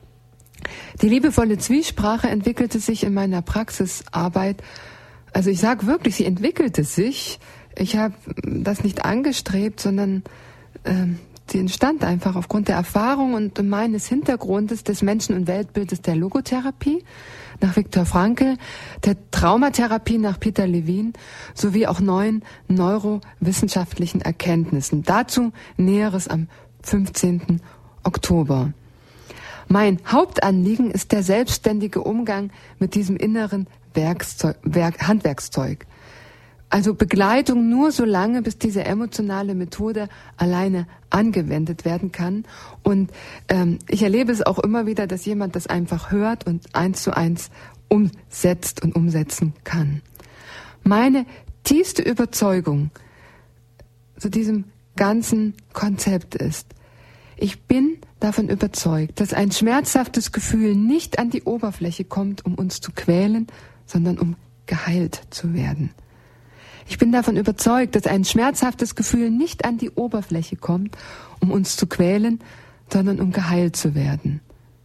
Die liebevolle Zwiesprache entwickelte sich in meiner Praxisarbeit, also ich sage wirklich, sie entwickelte sich. Ich habe das nicht angestrebt, sondern äh, sie entstand einfach aufgrund der Erfahrung und meines Hintergrundes des Menschen- und Weltbildes der Logotherapie nach Viktor Frankl, der Traumatherapie nach Peter Levine sowie auch neuen neurowissenschaftlichen Erkenntnissen. Dazu Näheres am fünfzehnten Oktober. Mein Hauptanliegen ist der selbstständige Umgang mit diesem inneren Werkzeug, Werk, Handwerkszeug. Also Begleitung nur so lange, bis diese emotionale Methode alleine angewendet werden kann. Und ähm, ich erlebe es auch immer wieder, dass jemand das einfach hört und eins zu eins umsetzt und umsetzen kann. Meine tiefste Überzeugung zu diesem ganzen Konzept ist. Ich bin davon überzeugt, dass ein schmerzhaftes Gefühl nicht an die Oberfläche kommt, um uns zu quälen, sondern um geheilt zu werden. Ich bin davon überzeugt, dass ein schmerzhaftes Gefühl nicht an die Oberfläche kommt, um uns zu quälen, sondern um geheilt zu werden.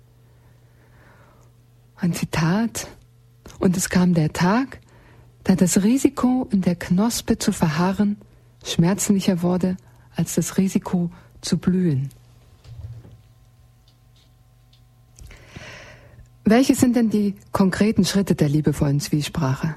Ein Zitat. Und es kam der Tag, da das Risiko, in der Knospe zu verharren, schmerzlicher wurde als das Risiko zu blühen. Welche sind denn die konkreten Schritte der liebevollen Zwiesprache?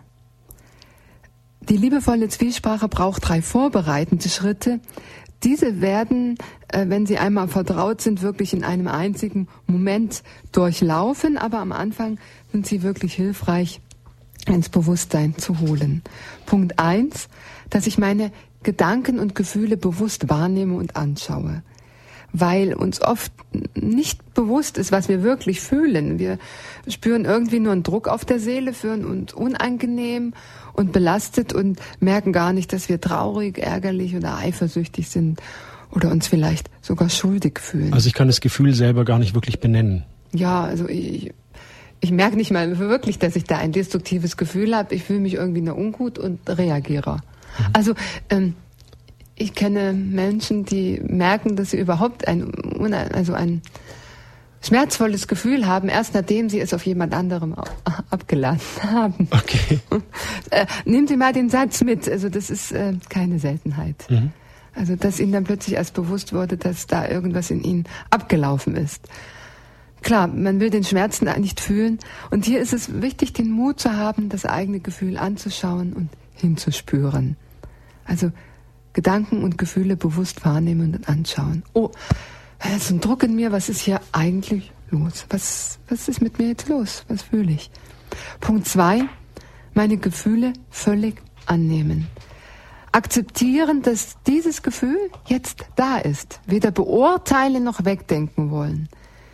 Die liebevolle Zwiesprache braucht drei vorbereitende Schritte. Diese werden, wenn sie einmal vertraut sind, wirklich in einem einzigen Moment durchlaufen, aber am Anfang sind sie wirklich hilfreich, ins Bewusstsein zu holen. Punkt eins, dass ich meine Gedanken und Gefühle bewusst wahrnehme und anschaue. Weil uns oft nicht bewusst ist, was wir wirklich fühlen. Wir spüren irgendwie nur einen Druck auf der Seele, fühlen uns unangenehm und belastet und merken gar nicht, dass wir traurig, ärgerlich oder eifersüchtig sind oder uns vielleicht sogar schuldig fühlen. Also ich kann das Gefühl selber gar nicht wirklich benennen. Ja, also ich, ich merke nicht mal wirklich, dass ich da ein destruktives Gefühl habe. Ich fühle mich irgendwie nur ungut und reagiere. Mhm. Also ähm, ich kenne Menschen, die merken, dass sie überhaupt ein, also ein schmerzvolles Gefühl haben, erst nachdem sie es auf jemand anderem abgeladen haben. Okay. Äh, nehmen Sie mal den Satz mit. Also das ist äh, keine Seltenheit. Mhm. Also dass Ihnen dann plötzlich erst bewusst wurde, dass da irgendwas in Ihnen abgelaufen ist. Klar, man will den Schmerzen nicht fühlen. Und hier ist es wichtig, den Mut zu haben, das eigene Gefühl anzuschauen und hinzuspüren. Also Gedanken und Gefühle bewusst wahrnehmen und anschauen. Oh, da ist ein Druck in mir, was ist hier eigentlich los? Was, was ist mit mir jetzt los? Was fühle ich? Punkt zwei, meine Gefühle völlig annehmen. Akzeptieren, dass dieses Gefühl jetzt da ist. Weder beurteilen noch wegdenken wollen.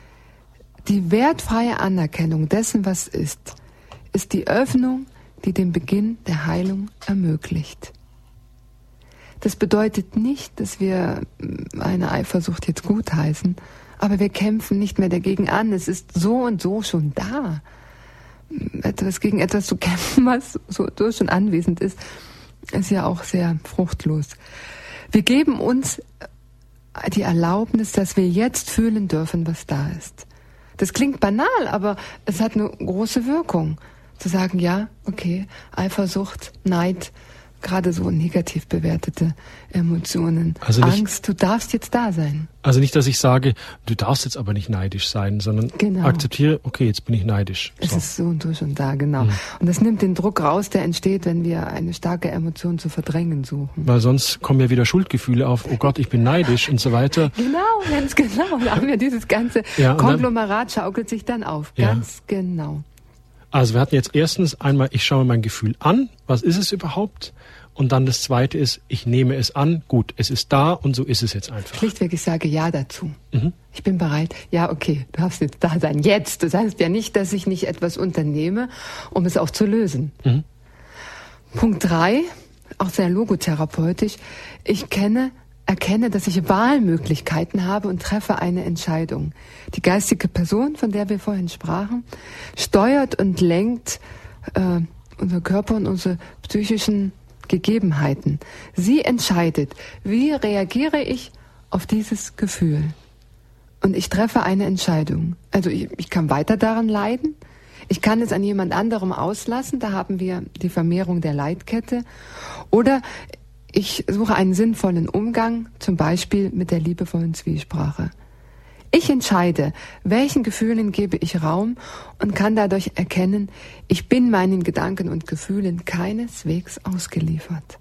Die wertfreie Anerkennung dessen, was ist, ist die Öffnung, die den Beginn der Heilung ermöglicht. Das bedeutet nicht, dass wir eine Eifersucht jetzt gutheißen, aber wir kämpfen nicht mehr dagegen an. Es ist so und so schon da. Etwas gegen etwas zu kämpfen, was so, so schon anwesend ist, ist ja auch sehr fruchtlos. Wir geben uns die Erlaubnis, dass wir jetzt fühlen dürfen, was da ist. Das klingt banal, aber es hat eine große Wirkung. Zu sagen, ja, okay, Eifersucht, Neid, gerade so negativ bewertete Emotionen. Also nicht, Angst, du darfst jetzt da sein. Also nicht, dass ich sage, du darfst jetzt aber nicht neidisch sein, sondern genau. Akzeptiere, okay, jetzt bin ich neidisch. So. Es ist so und so schon da, genau. Mhm. Und das nimmt den Druck raus, der entsteht, wenn wir eine starke Emotion zu verdrängen suchen. Weil sonst kommen ja wieder Schuldgefühle auf, oh Gott, ich bin neidisch und so weiter. Genau, ganz genau. Da haben wir dieses ganze ja, Konglomerat dann, schaukelt sich dann auf. Ganz ja. genau. Also wir hatten jetzt erstens einmal, ich schaue mir mein Gefühl an, was ist es überhaupt? Und dann das Zweite ist, ich nehme es an, gut, es ist da und so ist es jetzt einfach. Schlichtweg, ich sage Ja dazu. Mhm. Ich bin bereit, ja okay, du darfst jetzt da sein, jetzt. Das heißt ja nicht, dass ich nicht etwas unternehme, um es auch zu lösen. Mhm. Punkt drei, auch sehr logotherapeutisch, ich kenne, erkenne, dass ich Wahlmöglichkeiten habe und treffe eine Entscheidung. Die geistige Person, von der wir vorhin sprachen, steuert und lenkt äh, unser Körper und unsere psychischen Gegebenheiten. Sie entscheidet, wie reagiere ich auf dieses Gefühl. Und ich treffe eine Entscheidung. Also ich, ich kann weiter daran leiden. Ich kann es an jemand anderem auslassen. Da haben wir die Vermehrung der Leidkette. Oder ich suche einen sinnvollen Umgang, zum Beispiel mit der liebevollen Zwiesprache. Ich entscheide, welchen Gefühlen gebe ich Raum und kann dadurch erkennen, ich bin meinen Gedanken und Gefühlen keineswegs ausgeliefert.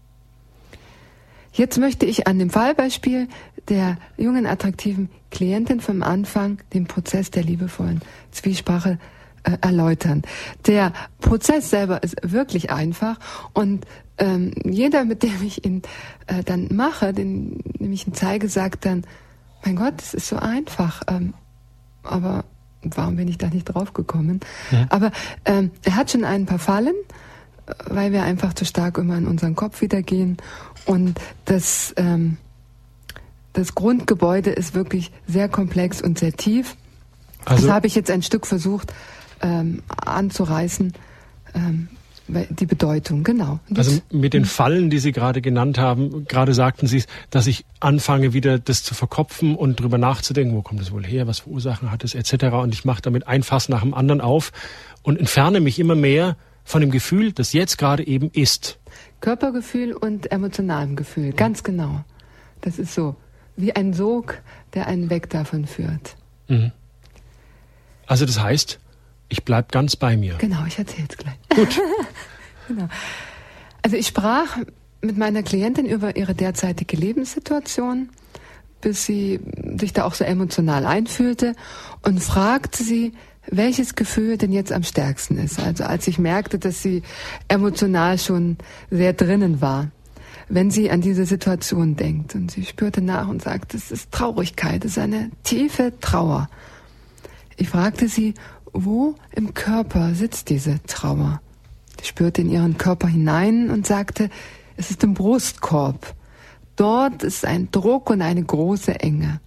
Jetzt möchte ich an dem Fallbeispiel der jungen, attraktiven Klientin vom Anfang den Prozess der liebevollen Zwiesprache äh, erläutern. Der Prozess selber ist wirklich einfach und ähm, jeder, mit dem ich ihn äh, dann mache, den, dem ich ihn zeige, sagt dann, mein Gott, das ist so einfach. Ähm, aber warum bin ich da nicht drauf gekommen? Ja. Aber ähm, er hat schon ein paar Fallen, weil wir einfach zu stark immer in unseren Kopf wieder gehen. Und das ähm, das Grundgebäude ist wirklich sehr komplex und sehr tief. Also, das habe ich jetzt ein Stück versucht ähm, anzureißen, ähm, die Bedeutung, genau. Und also mit den Fallen, die Sie gerade genannt haben, gerade sagten Sie, dass ich anfange, wieder das zu verkopfen und drüber nachzudenken, wo kommt es wohl her, was für Ursachen hat es, et cetera. Und ich mache damit ein Fass nach dem anderen auf und entferne mich immer mehr von dem Gefühl, das jetzt gerade eben ist. Körpergefühl und emotionalem Gefühl, ganz genau. Das ist so, wie ein Sog, der einen weg davon führt. Mhm. Also das heißt, ich bleib ganz bei mir. Genau, ich erzähle es gleich. Gut. Genau. Also ich sprach mit meiner Klientin über ihre derzeitige Lebenssituation, bis sie sich da auch so emotional einfühlte und fragte sie, welches Gefühl denn jetzt am stärksten ist. Also als ich merkte, dass sie emotional schon sehr drinnen war, wenn sie an diese Situation denkt. Und sie spürte nach und sagte, es ist Traurigkeit, es ist eine tiefe Trauer. Ich fragte sie, wo im Körper sitzt diese Trauer? Ich spürte in ihren Körper hinein und sagte, es ist im Brustkorb. Dort ist ein Druck und eine große Enge.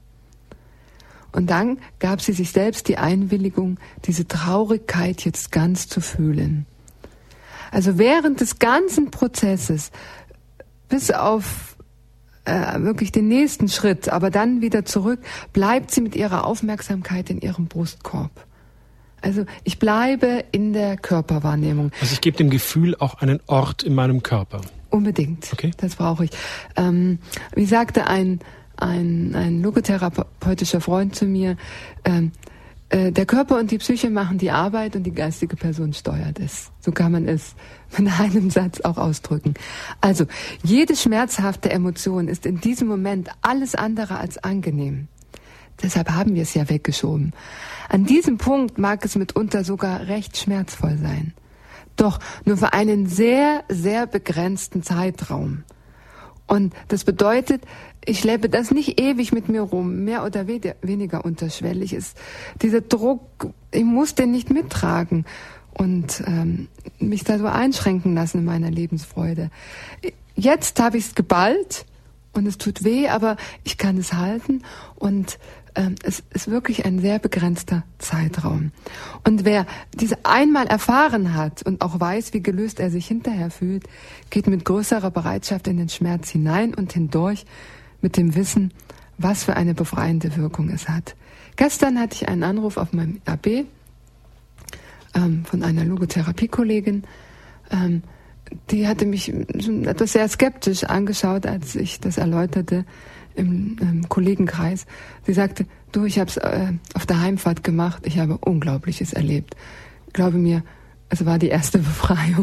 Und dann gab sie sich selbst die Einwilligung, diese Traurigkeit jetzt ganz zu fühlen. Also während des ganzen Prozesses, bis auf äh, wirklich den nächsten Schritt, aber dann wieder zurück, bleibt sie mit ihrer Aufmerksamkeit in ihrem Brustkorb. Also ich bleibe in der Körperwahrnehmung. Also ich gebe dem Gefühl auch einen Ort in meinem Körper. Unbedingt, okay. Das brauche ich. Ähm, wie sagte ein, ein, ein logotherapeutischer Freund zu mir, ähm, äh, der Körper und die Psyche machen die Arbeit und die geistige Person steuert es. So kann man es mit einem Satz auch ausdrücken. Also jede schmerzhafte Emotion ist in diesem Moment alles andere als angenehm. Deshalb haben wir es ja weggeschoben. An diesem Punkt mag es mitunter sogar recht schmerzvoll sein. Doch nur für einen sehr, sehr begrenzten Zeitraum. Und das bedeutet, ich schleppe das nicht ewig mit mir rum, mehr oder weniger unterschwellig ist. Dieser Druck, ich muss den nicht mittragen und ähm, mich da so einschränken lassen in meiner Lebensfreude. Jetzt habe ich es geballt und es tut weh, aber ich kann es halten und ähm, es ist wirklich ein sehr begrenzter Zeitraum. Und wer diese einmal erfahren hat und auch weiß, wie gelöst er sich hinterher fühlt, geht mit größerer Bereitschaft in den Schmerz hinein und hindurch mit dem Wissen, was für eine befreiende Wirkung es hat. Gestern hatte ich einen Anruf auf meinem A B ähm, von einer Logotherapie-Kollegin, ähm, die hatte mich etwas sehr skeptisch angeschaut, als ich das erläuterte im, im Kollegenkreis. Sie sagte, du, ich habe es äh, auf der Heimfahrt gemacht, ich habe Unglaubliches erlebt. Glaube mir, es war die erste Befreiung.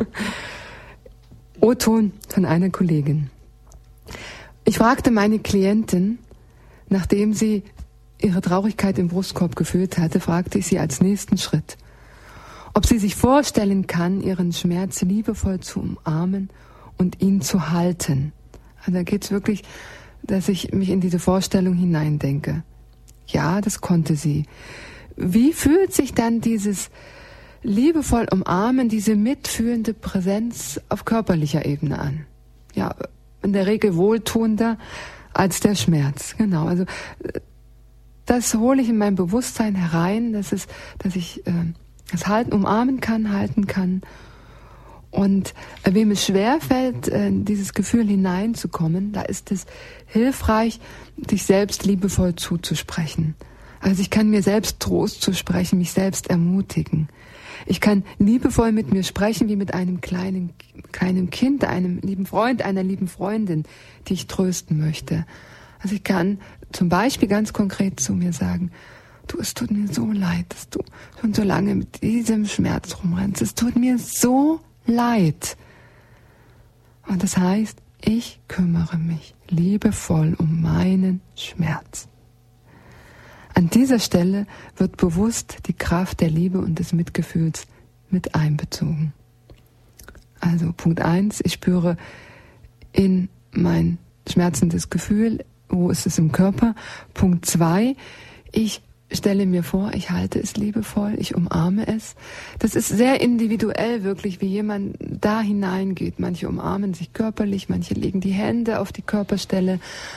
O-Ton von einer Kollegin. Ich fragte meine Klientin, nachdem sie ihre Traurigkeit im Brustkorb gefühlt hatte, fragte ich sie als nächsten Schritt, ob sie sich vorstellen kann, ihren Schmerz liebevoll zu umarmen und ihn zu halten. Also da geht es wirklich, dass ich mich in diese Vorstellung hineindenke. Ja, das konnte sie. Wie fühlt sich dann dieses liebevoll umarmen, diese mitfühlende Präsenz auf körperlicher Ebene an? Ja, in der Regel wohltuender als der Schmerz. Genau, also das hole ich in mein Bewusstsein herein, dass, es, dass ich äh, das halten, umarmen kann, halten kann. Und äh, wem es schwerfällt, äh, in dieses Gefühl hineinzukommen, da ist es hilfreich, sich selbst liebevoll zuzusprechen. Also ich kann mir selbst Trost zusprechen, mich selbst ermutigen. Ich kann liebevoll mit mir sprechen, wie mit einem kleinen, kleinen Kind, einem lieben Freund, einer lieben Freundin, die ich trösten möchte. Also ich kann zum Beispiel ganz konkret zu mir sagen, du, es tut mir so leid, dass du schon so lange mit diesem Schmerz rumrennst. Es tut mir so leid. Und das heißt, ich kümmere mich liebevoll um meinen Schmerz. An dieser Stelle wird bewusst die Kraft der Liebe und des Mitgefühls mit einbezogen. Also Punkt eins, ich spüre in mein schmerzendes Gefühl, wo ist es im Körper. Punkt zwei, ich stelle mir vor, ich halte es liebevoll, ich umarme es. Das ist sehr individuell wirklich, wie jemand da hineingeht. Manche umarmen sich körperlich, manche legen die Hände auf die Körperstelle.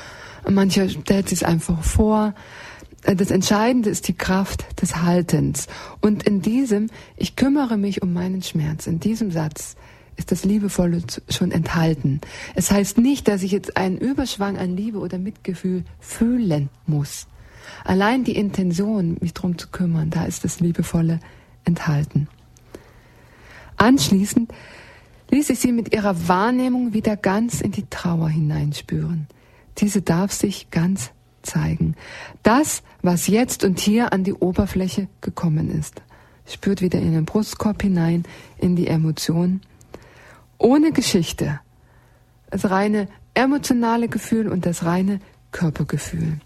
Und mancher stellt sich es einfach vor. Das Entscheidende ist die Kraft des Haltens. Und in diesem, ich kümmere mich um meinen Schmerz, in diesem Satz ist das Liebevolle schon enthalten. Es heißt nicht, dass ich jetzt einen Überschwang an Liebe oder Mitgefühl fühlen muss. Allein die Intention, mich drum zu kümmern, da ist das Liebevolle enthalten. Anschließend ließ ich sie mit ihrer Wahrnehmung wieder ganz in die Trauer hineinspüren. Diese darf sich ganz zeigen. Das, was jetzt und hier an die Oberfläche gekommen ist, spürt wieder in den Brustkorb hinein, in die Emotion. Ohne Geschichte. Das reine emotionale Gefühl und das reine Körpergefühl.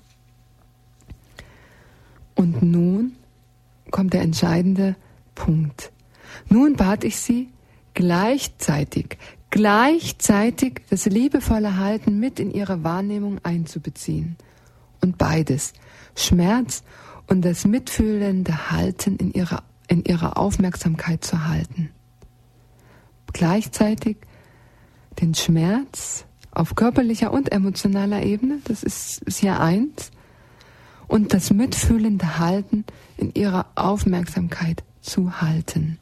Und nun kommt der entscheidende Punkt. Nun bat ich sie, gleichzeitig, gleichzeitig das liebevolle Halten mit in ihre Wahrnehmung einzubeziehen. Und beides, Schmerz und das mitfühlende Halten in ihrer, in ihrer Aufmerksamkeit zu halten. Gleichzeitig den Schmerz auf körperlicher und emotionaler Ebene, das ist, ist hier eins, und das mitfühlende Halten in ihrer Aufmerksamkeit zu halten.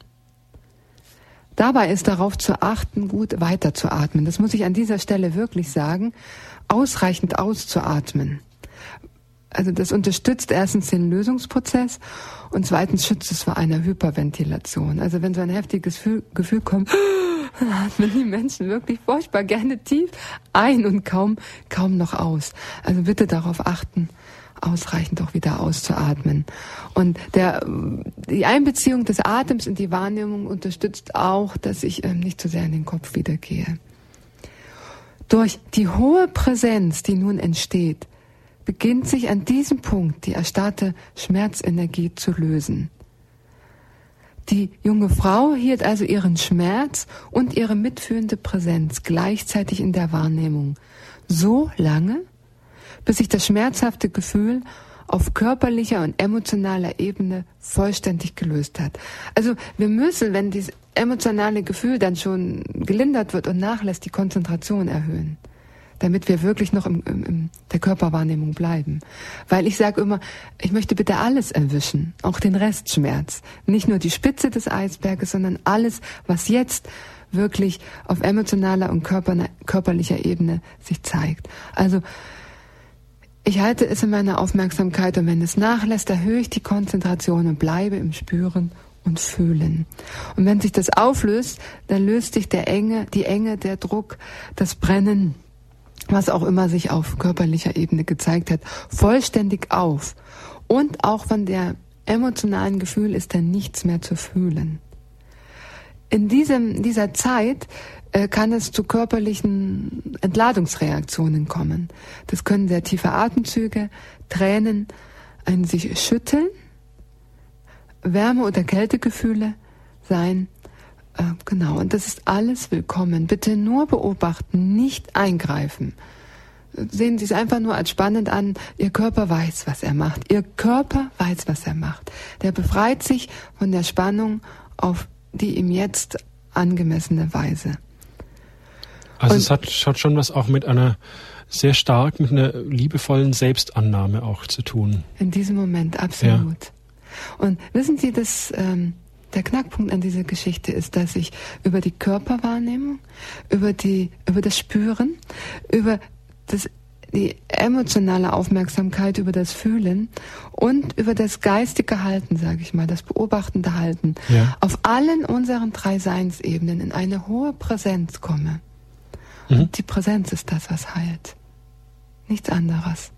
Dabei ist darauf zu achten, gut weiterzuatmen. Das muss ich an dieser Stelle wirklich sagen, ausreichend auszuatmen. Also das unterstützt erstens den Lösungsprozess und zweitens schützt es vor einer Hyperventilation. Also wenn so ein heftiges Gefühl kommt, dann atmen die Menschen wirklich furchtbar gerne tief ein und kaum, kaum noch aus. Also bitte darauf achten, ausreichend auch wieder auszuatmen. Und der, die Einbeziehung des Atems in die Wahrnehmung unterstützt auch, dass ich ähm, nicht zu sehr in den Kopf wieder gehe. Durch die hohe Präsenz, die nun entsteht, beginnt sich an diesem Punkt die erstarrte Schmerzenergie zu lösen. Die junge Frau hielt also ihren Schmerz und ihre mitfühlende Präsenz gleichzeitig in der Wahrnehmung, so lange, bis sich das schmerzhafte Gefühl auf körperlicher und emotionaler Ebene vollständig gelöst hat. Also wir müssen, wenn dieses emotionale Gefühl dann schon gelindert wird und nachlässt, die Konzentration erhöhen, damit wir wirklich noch im, im, in der Körperwahrnehmung bleiben. Weil ich sage immer, ich möchte bitte alles erwischen, auch den Restschmerz. Nicht nur die Spitze des Eisberges, sondern alles, was jetzt wirklich auf emotionaler und körper, körperlicher Ebene sich zeigt. Also ich halte es in meiner Aufmerksamkeit und wenn es nachlässt, erhöhe ich die Konzentration und bleibe im Spüren und Fühlen. Und wenn sich das auflöst, dann löst sich der Enge, die Enge, der Druck, das Brennen, was auch immer sich auf körperlicher Ebene gezeigt hat, vollständig auf. Und auch von der emotionalen Gefühl ist dann nichts mehr zu fühlen. In diesem, dieser Zeit äh, kann es zu körperlichen Entladungsreaktionen kommen. Das können sehr tiefe Atemzüge, Tränen, ein sich schütteln, Wärme- oder Kältegefühle sein. Äh, genau, und das ist alles willkommen. Bitte nur beobachten, nicht eingreifen. Sehen Sie es einfach nur als spannend an. Ihr Körper weiß, was er macht. Ihr Körper weiß, was er macht. Der befreit sich von der Spannung auf die ihm jetzt angemessene Weise. Also und es hat, hat schon was auch mit einer sehr stark, mit einer liebevollen Selbstannahme auch zu tun. In diesem Moment, absolut. Ja. Und wissen Sie, dass ähm, der Knackpunkt an dieser Geschichte ist, dass ich über die Körperwahrnehmung, über die, über das Spüren, über das die emotionale Aufmerksamkeit, über das Fühlen und über das geistige Halten, sage ich mal, das beobachtende Halten, ja, auf allen unseren drei Seinsebenen in eine hohe Präsenz komme. Mhm. Und die Präsenz ist das, was heilt. Nichts anderes.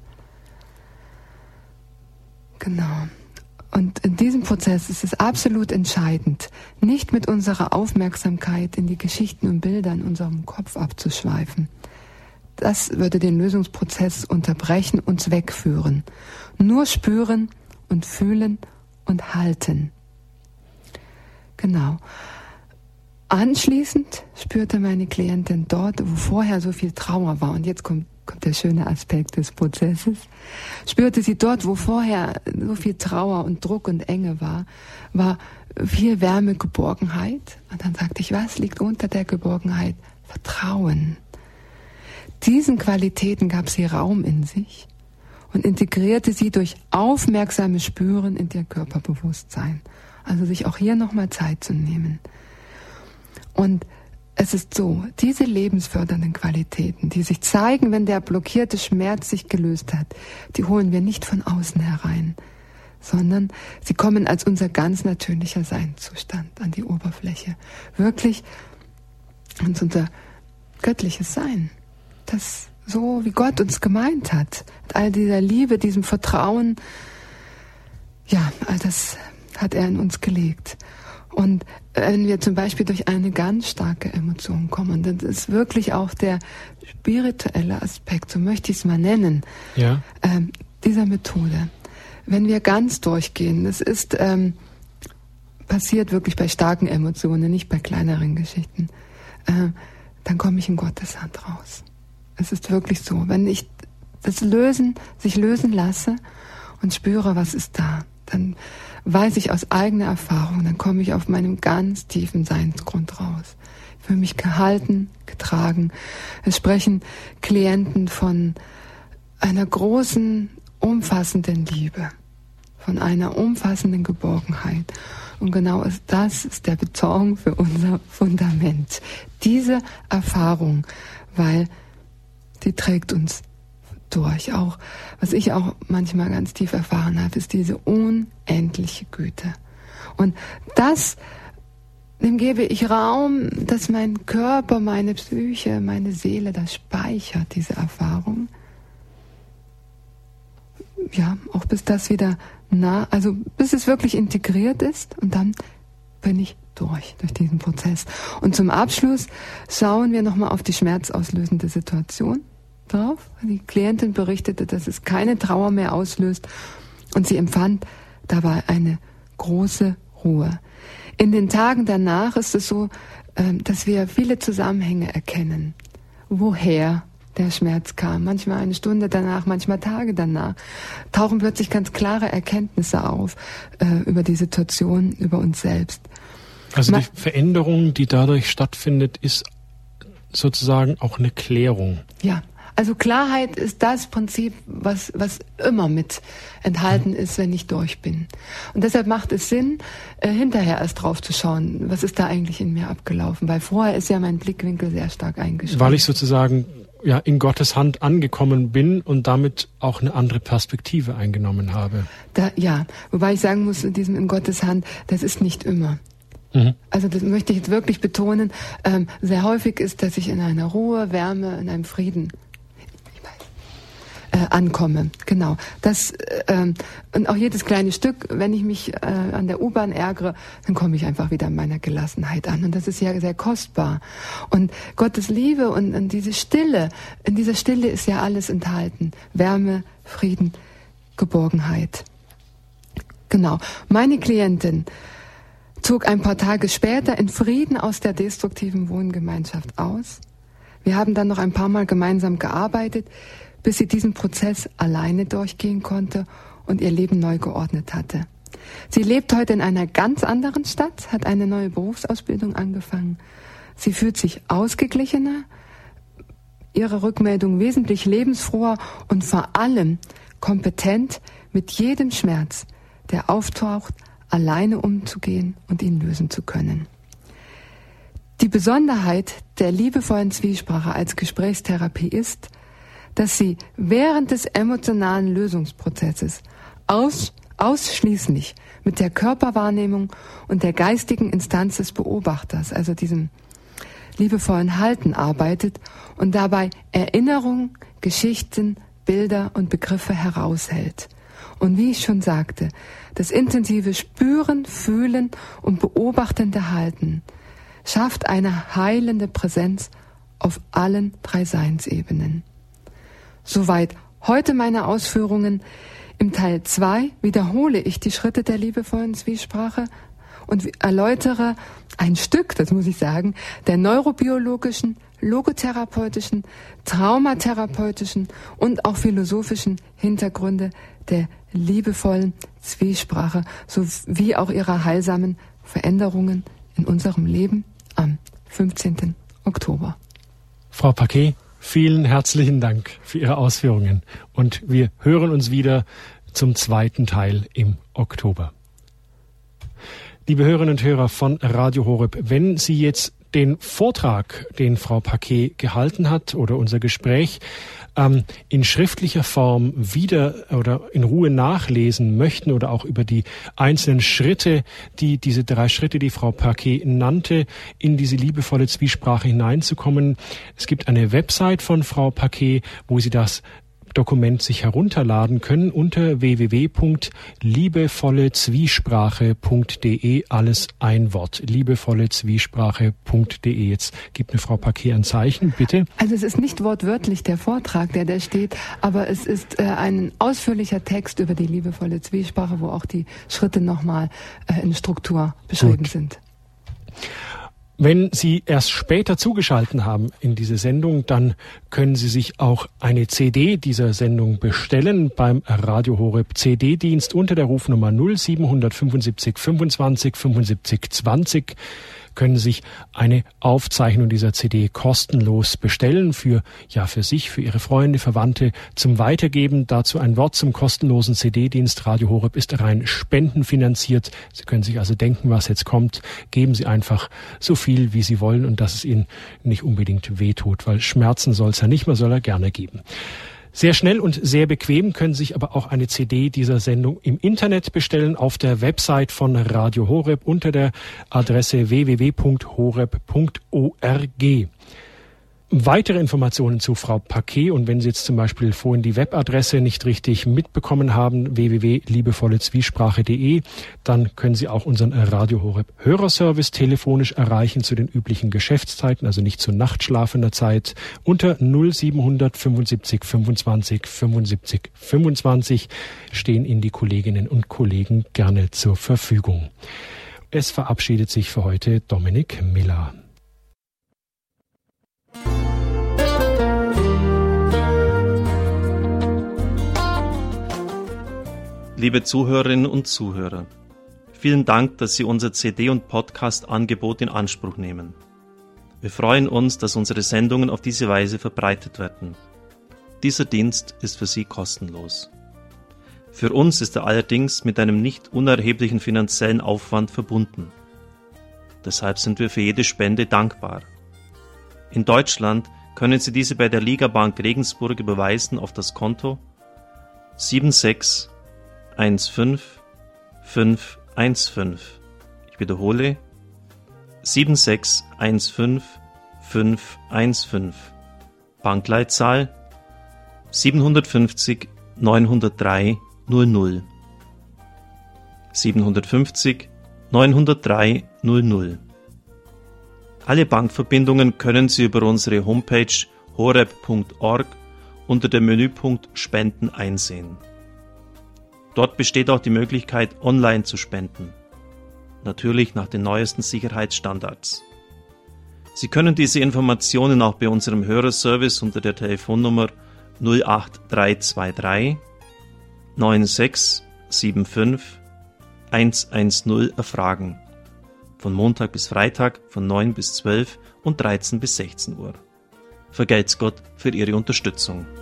Genau. Und in diesem Prozess ist es absolut entscheidend, nicht mit unserer Aufmerksamkeit in die Geschichten und Bilder in unserem Kopf abzuschweifen. Das würde den Lösungsprozess unterbrechen, uns wegführen. Nur spüren und fühlen und halten. Genau. Anschließend spürte meine Klientin dort, wo vorher so viel Trauer war, und jetzt kommt, kommt der schöne Aspekt des Prozesses, spürte sie dort, wo vorher so viel Trauer und Druck und Enge war, war viel Wärme, Geborgenheit. Und dann sagte ich, was liegt unter der Geborgenheit? Vertrauen. diesen Qualitäten gab sie Raum in sich und integrierte sie durch aufmerksames Spüren in ihr Körperbewusstsein. Also sich auch hier nochmal Zeit zu nehmen. Und es ist so, diese lebensfördernden Qualitäten, die sich zeigen, wenn der blockierte Schmerz sich gelöst hat, die holen wir nicht von außen herein, sondern sie kommen als unser ganz natürlicher Seinszustand an die Oberfläche. Wirklich als unser göttliches Sein, das so wie Gott uns gemeint hat, mit all dieser Liebe, diesem Vertrauen, ja, all das hat er in uns gelegt. Und wenn wir zum Beispiel durch eine ganz starke Emotion kommen, das ist wirklich auch der spirituelle Aspekt, so möchte ich es mal nennen, ja. ähm, dieser Methode. Wenn wir ganz durchgehen, das ist ähm, passiert wirklich bei starken Emotionen, nicht bei kleineren Geschichten, äh, dann komme ich in Gottes Hand raus. Es ist wirklich so, wenn ich das Lösen, sich lösen lasse und spüre, was ist da, dann weiß ich aus eigener Erfahrung, dann komme ich auf meinem ganz tiefen Seinsgrund raus. Ich fühle mich gehalten, getragen. Es sprechen Klienten von einer großen, umfassenden Liebe, von einer umfassenden Geborgenheit. Und genau das ist der Beton für unser Fundament. Diese Erfahrung, weil die trägt uns durch. Auch, was ich auch manchmal ganz tief erfahren habe, ist diese unendliche Güte. Und das, dem gebe ich Raum, dass mein Körper, meine Psyche, meine Seele das speichert, diese Erfahrung. Ja, auch bis das wieder nah, also bis es wirklich integriert ist, und dann bin ich durch, durch diesen Prozess. Und zum Abschluss schauen wir nochmal auf die schmerzauslösende Situation drauf. Die Klientin berichtete, dass es keine Trauer mehr auslöst und sie empfand dabei eine große Ruhe. In den Tagen danach ist es so, dass wir viele Zusammenhänge erkennen, woher der Schmerz kam. Manchmal eine Stunde danach, manchmal Tage danach tauchen plötzlich ganz klare Erkenntnisse auf über die Situation, über uns selbst. Also die Veränderung, die dadurch stattfindet, ist sozusagen auch eine Klärung. Ja. Also Klarheit ist das Prinzip, was, was immer mit enthalten ist, wenn ich durch bin. Und deshalb macht es Sinn, äh, hinterher erst drauf zu schauen, was ist da eigentlich in mir abgelaufen. Weil vorher ist ja mein Blickwinkel sehr stark eingeschränkt. Weil ich sozusagen ja in Gottes Hand angekommen bin und damit auch eine andere Perspektive eingenommen habe. Da, ja, wobei ich sagen muss, in diesem in Gottes Hand, das ist nicht immer. Mhm. Also das möchte ich jetzt wirklich betonen. Ähm, sehr häufig ist, dass ich in einer Ruhe, Wärme, in einem Frieden Äh, ankomme, genau. Das äh, und auch jedes kleine Stück, wenn ich mich äh, an der U-Bahn ärgere, dann komme ich einfach wieder in meiner Gelassenheit an. Und das ist ja sehr kostbar. Und Gottes Liebe und, und diese Stille, in dieser Stille ist ja alles enthalten. Wärme, Frieden, Geborgenheit. Genau. Meine Klientin zog ein paar Tage später in Frieden aus der destruktiven Wohngemeinschaft aus. Wir haben dann noch ein paar Mal gemeinsam gearbeitet, bis sie diesen Prozess alleine durchgehen konnte und ihr Leben neu geordnet hatte. Sie lebt heute in einer ganz anderen Stadt, hat eine neue Berufsausbildung angefangen. Sie fühlt sich ausgeglichener, ihre Rückmeldung wesentlich lebensfroher und vor allem kompetent, mit jedem Schmerz, der auftaucht, alleine umzugehen und ihn lösen zu können. Die Besonderheit der liebevollen Zwiesprache als Gesprächstherapie ist, dass sie während des emotionalen Lösungsprozesses aus, ausschließlich mit der Körperwahrnehmung und der geistigen Instanz des Beobachters, also diesem liebevollen Halten, arbeitet und dabei Erinnerungen, Geschichten, Bilder und Begriffe heraushält. Und wie ich schon sagte, das intensive Spüren, Fühlen und beobachtende Halten schafft eine heilende Präsenz auf allen drei Seinsebenen. Soweit heute meine Ausführungen. Im Teil zwei wiederhole ich die Schritte der liebevollen Zwiesprache und erläutere ein Stück, das muss ich sagen, der neurobiologischen, logotherapeutischen, traumatherapeutischen und auch philosophischen Hintergründe der liebevollen Zwiesprache sowie auch ihrer heilsamen Veränderungen in unserem Leben am fünfzehnten Oktober. Frau Paquet, Vielen herzlichen Dank für Ihre Ausführungen und wir hören uns wieder zum zweiten Teil im Oktober. Liebe Hörerinnen und Hörer von Radio Horeb, wenn Sie jetzt den Vortrag, den Frau Paquet gehalten hat oder unser Gespräch ähm, in schriftlicher Form wieder oder in Ruhe nachlesen möchten oder auch über die einzelnen Schritte, die diese drei Schritte, die Frau Paquet nannte, in diese liebevolle Zwiesprache hineinzukommen. Es gibt eine Website von Frau Paquet, wo Sie das Dokument sich herunterladen können unter w w w punkt liebevolle zwiesprache punkt d e, alles ein Wort, liebevolle zwiesprache punkt d e. Jetzt gibt mir Frau Paquet ein Zeichen, bitte. Also es ist nicht wortwörtlich der Vortrag, der da steht, aber es ist äh, ein ausführlicher Text über die liebevolle Zwiesprache, wo auch die Schritte nochmal äh, in Struktur beschrieben Gut. sind. Wenn Sie erst später zugeschaltet haben in diese Sendung, dann können Sie sich auch eine C D dieser Sendung bestellen beim Radio Horeb C D-Dienst unter der Rufnummer null sieben fünfundsiebzig fünfundzwanzig fünfundsiebzig zwanzig. Können sich eine Aufzeichnung dieser C D kostenlos bestellen für, ja, für sich, für Ihre Freunde, Verwandte zum Weitergeben. Dazu ein Wort zum kostenlosen C D-Dienst. Radio Horeb ist rein spendenfinanziert. Sie können sich also denken, was jetzt kommt. Geben Sie einfach so viel, wie Sie wollen und dass es Ihnen nicht unbedingt wehtut, weil Schmerzen soll es ja nicht, man soll er gerne geben. Sehr schnell und sehr bequem können Sie sich aber auch eine C D dieser Sendung im Internet bestellen auf der Website von Radio Horeb unter der Adresse w w w punkt horeb punkt org. Weitere Informationen zu Frau Paquet und wenn Sie jetzt zum Beispiel vorhin die Webadresse nicht richtig mitbekommen haben, w w w punkt liebevolle zwiesprache punkt d e, dann können Sie auch unseren Radio Horeb Hörerservice telefonisch erreichen zu den üblichen Geschäftszeiten, also nicht zu nachtschlafender Zeit, unter null sieben fünfundsiebzig fünfundzwanzig fünfundsiebzig fünfundzwanzig stehen Ihnen die Kolleginnen und Kollegen gerne zur Verfügung. Es verabschiedet sich für heute Dominik Miller. Liebe Zuhörerinnen und Zuhörer, vielen Dank, dass Sie unser C D- und Podcast-Angebot in Anspruch nehmen. Wir freuen uns, dass unsere Sendungen auf diese Weise verbreitet werden. Dieser Dienst ist für Sie kostenlos. Für uns ist er allerdings mit einem nicht unerheblichen finanziellen Aufwand verbunden. Deshalb sind wir für jede Spende dankbar. In Deutschland können Sie diese bei der Ligabank Regensburg überweisen auf das Konto sieben sechs eins fünf fünf eins fünf. Ich wiederhole sieben sechs eins fünf fünf eins fünf. Bankleitzahl siebenhundertfünfzig neunhundertdrei null null. siebenhundertfünfzig neunhundertdrei null null. Alle Bankverbindungen können Sie über unsere Homepage horeb punkt org unter dem Menüpunkt Spenden einsehen. Dort besteht auch die Möglichkeit, online zu spenden. Natürlich nach den neuesten Sicherheitsstandards. Sie können diese Informationen auch bei unserem Hörerservice unter der Telefonnummer null acht drei zwei drei neun sechs sieben fünf eins eins null erfragen. Von Montag bis Freitag von neun bis zwölf und dreizehn bis sechzehn Uhr. Vergelt's Gott für Ihre Unterstützung.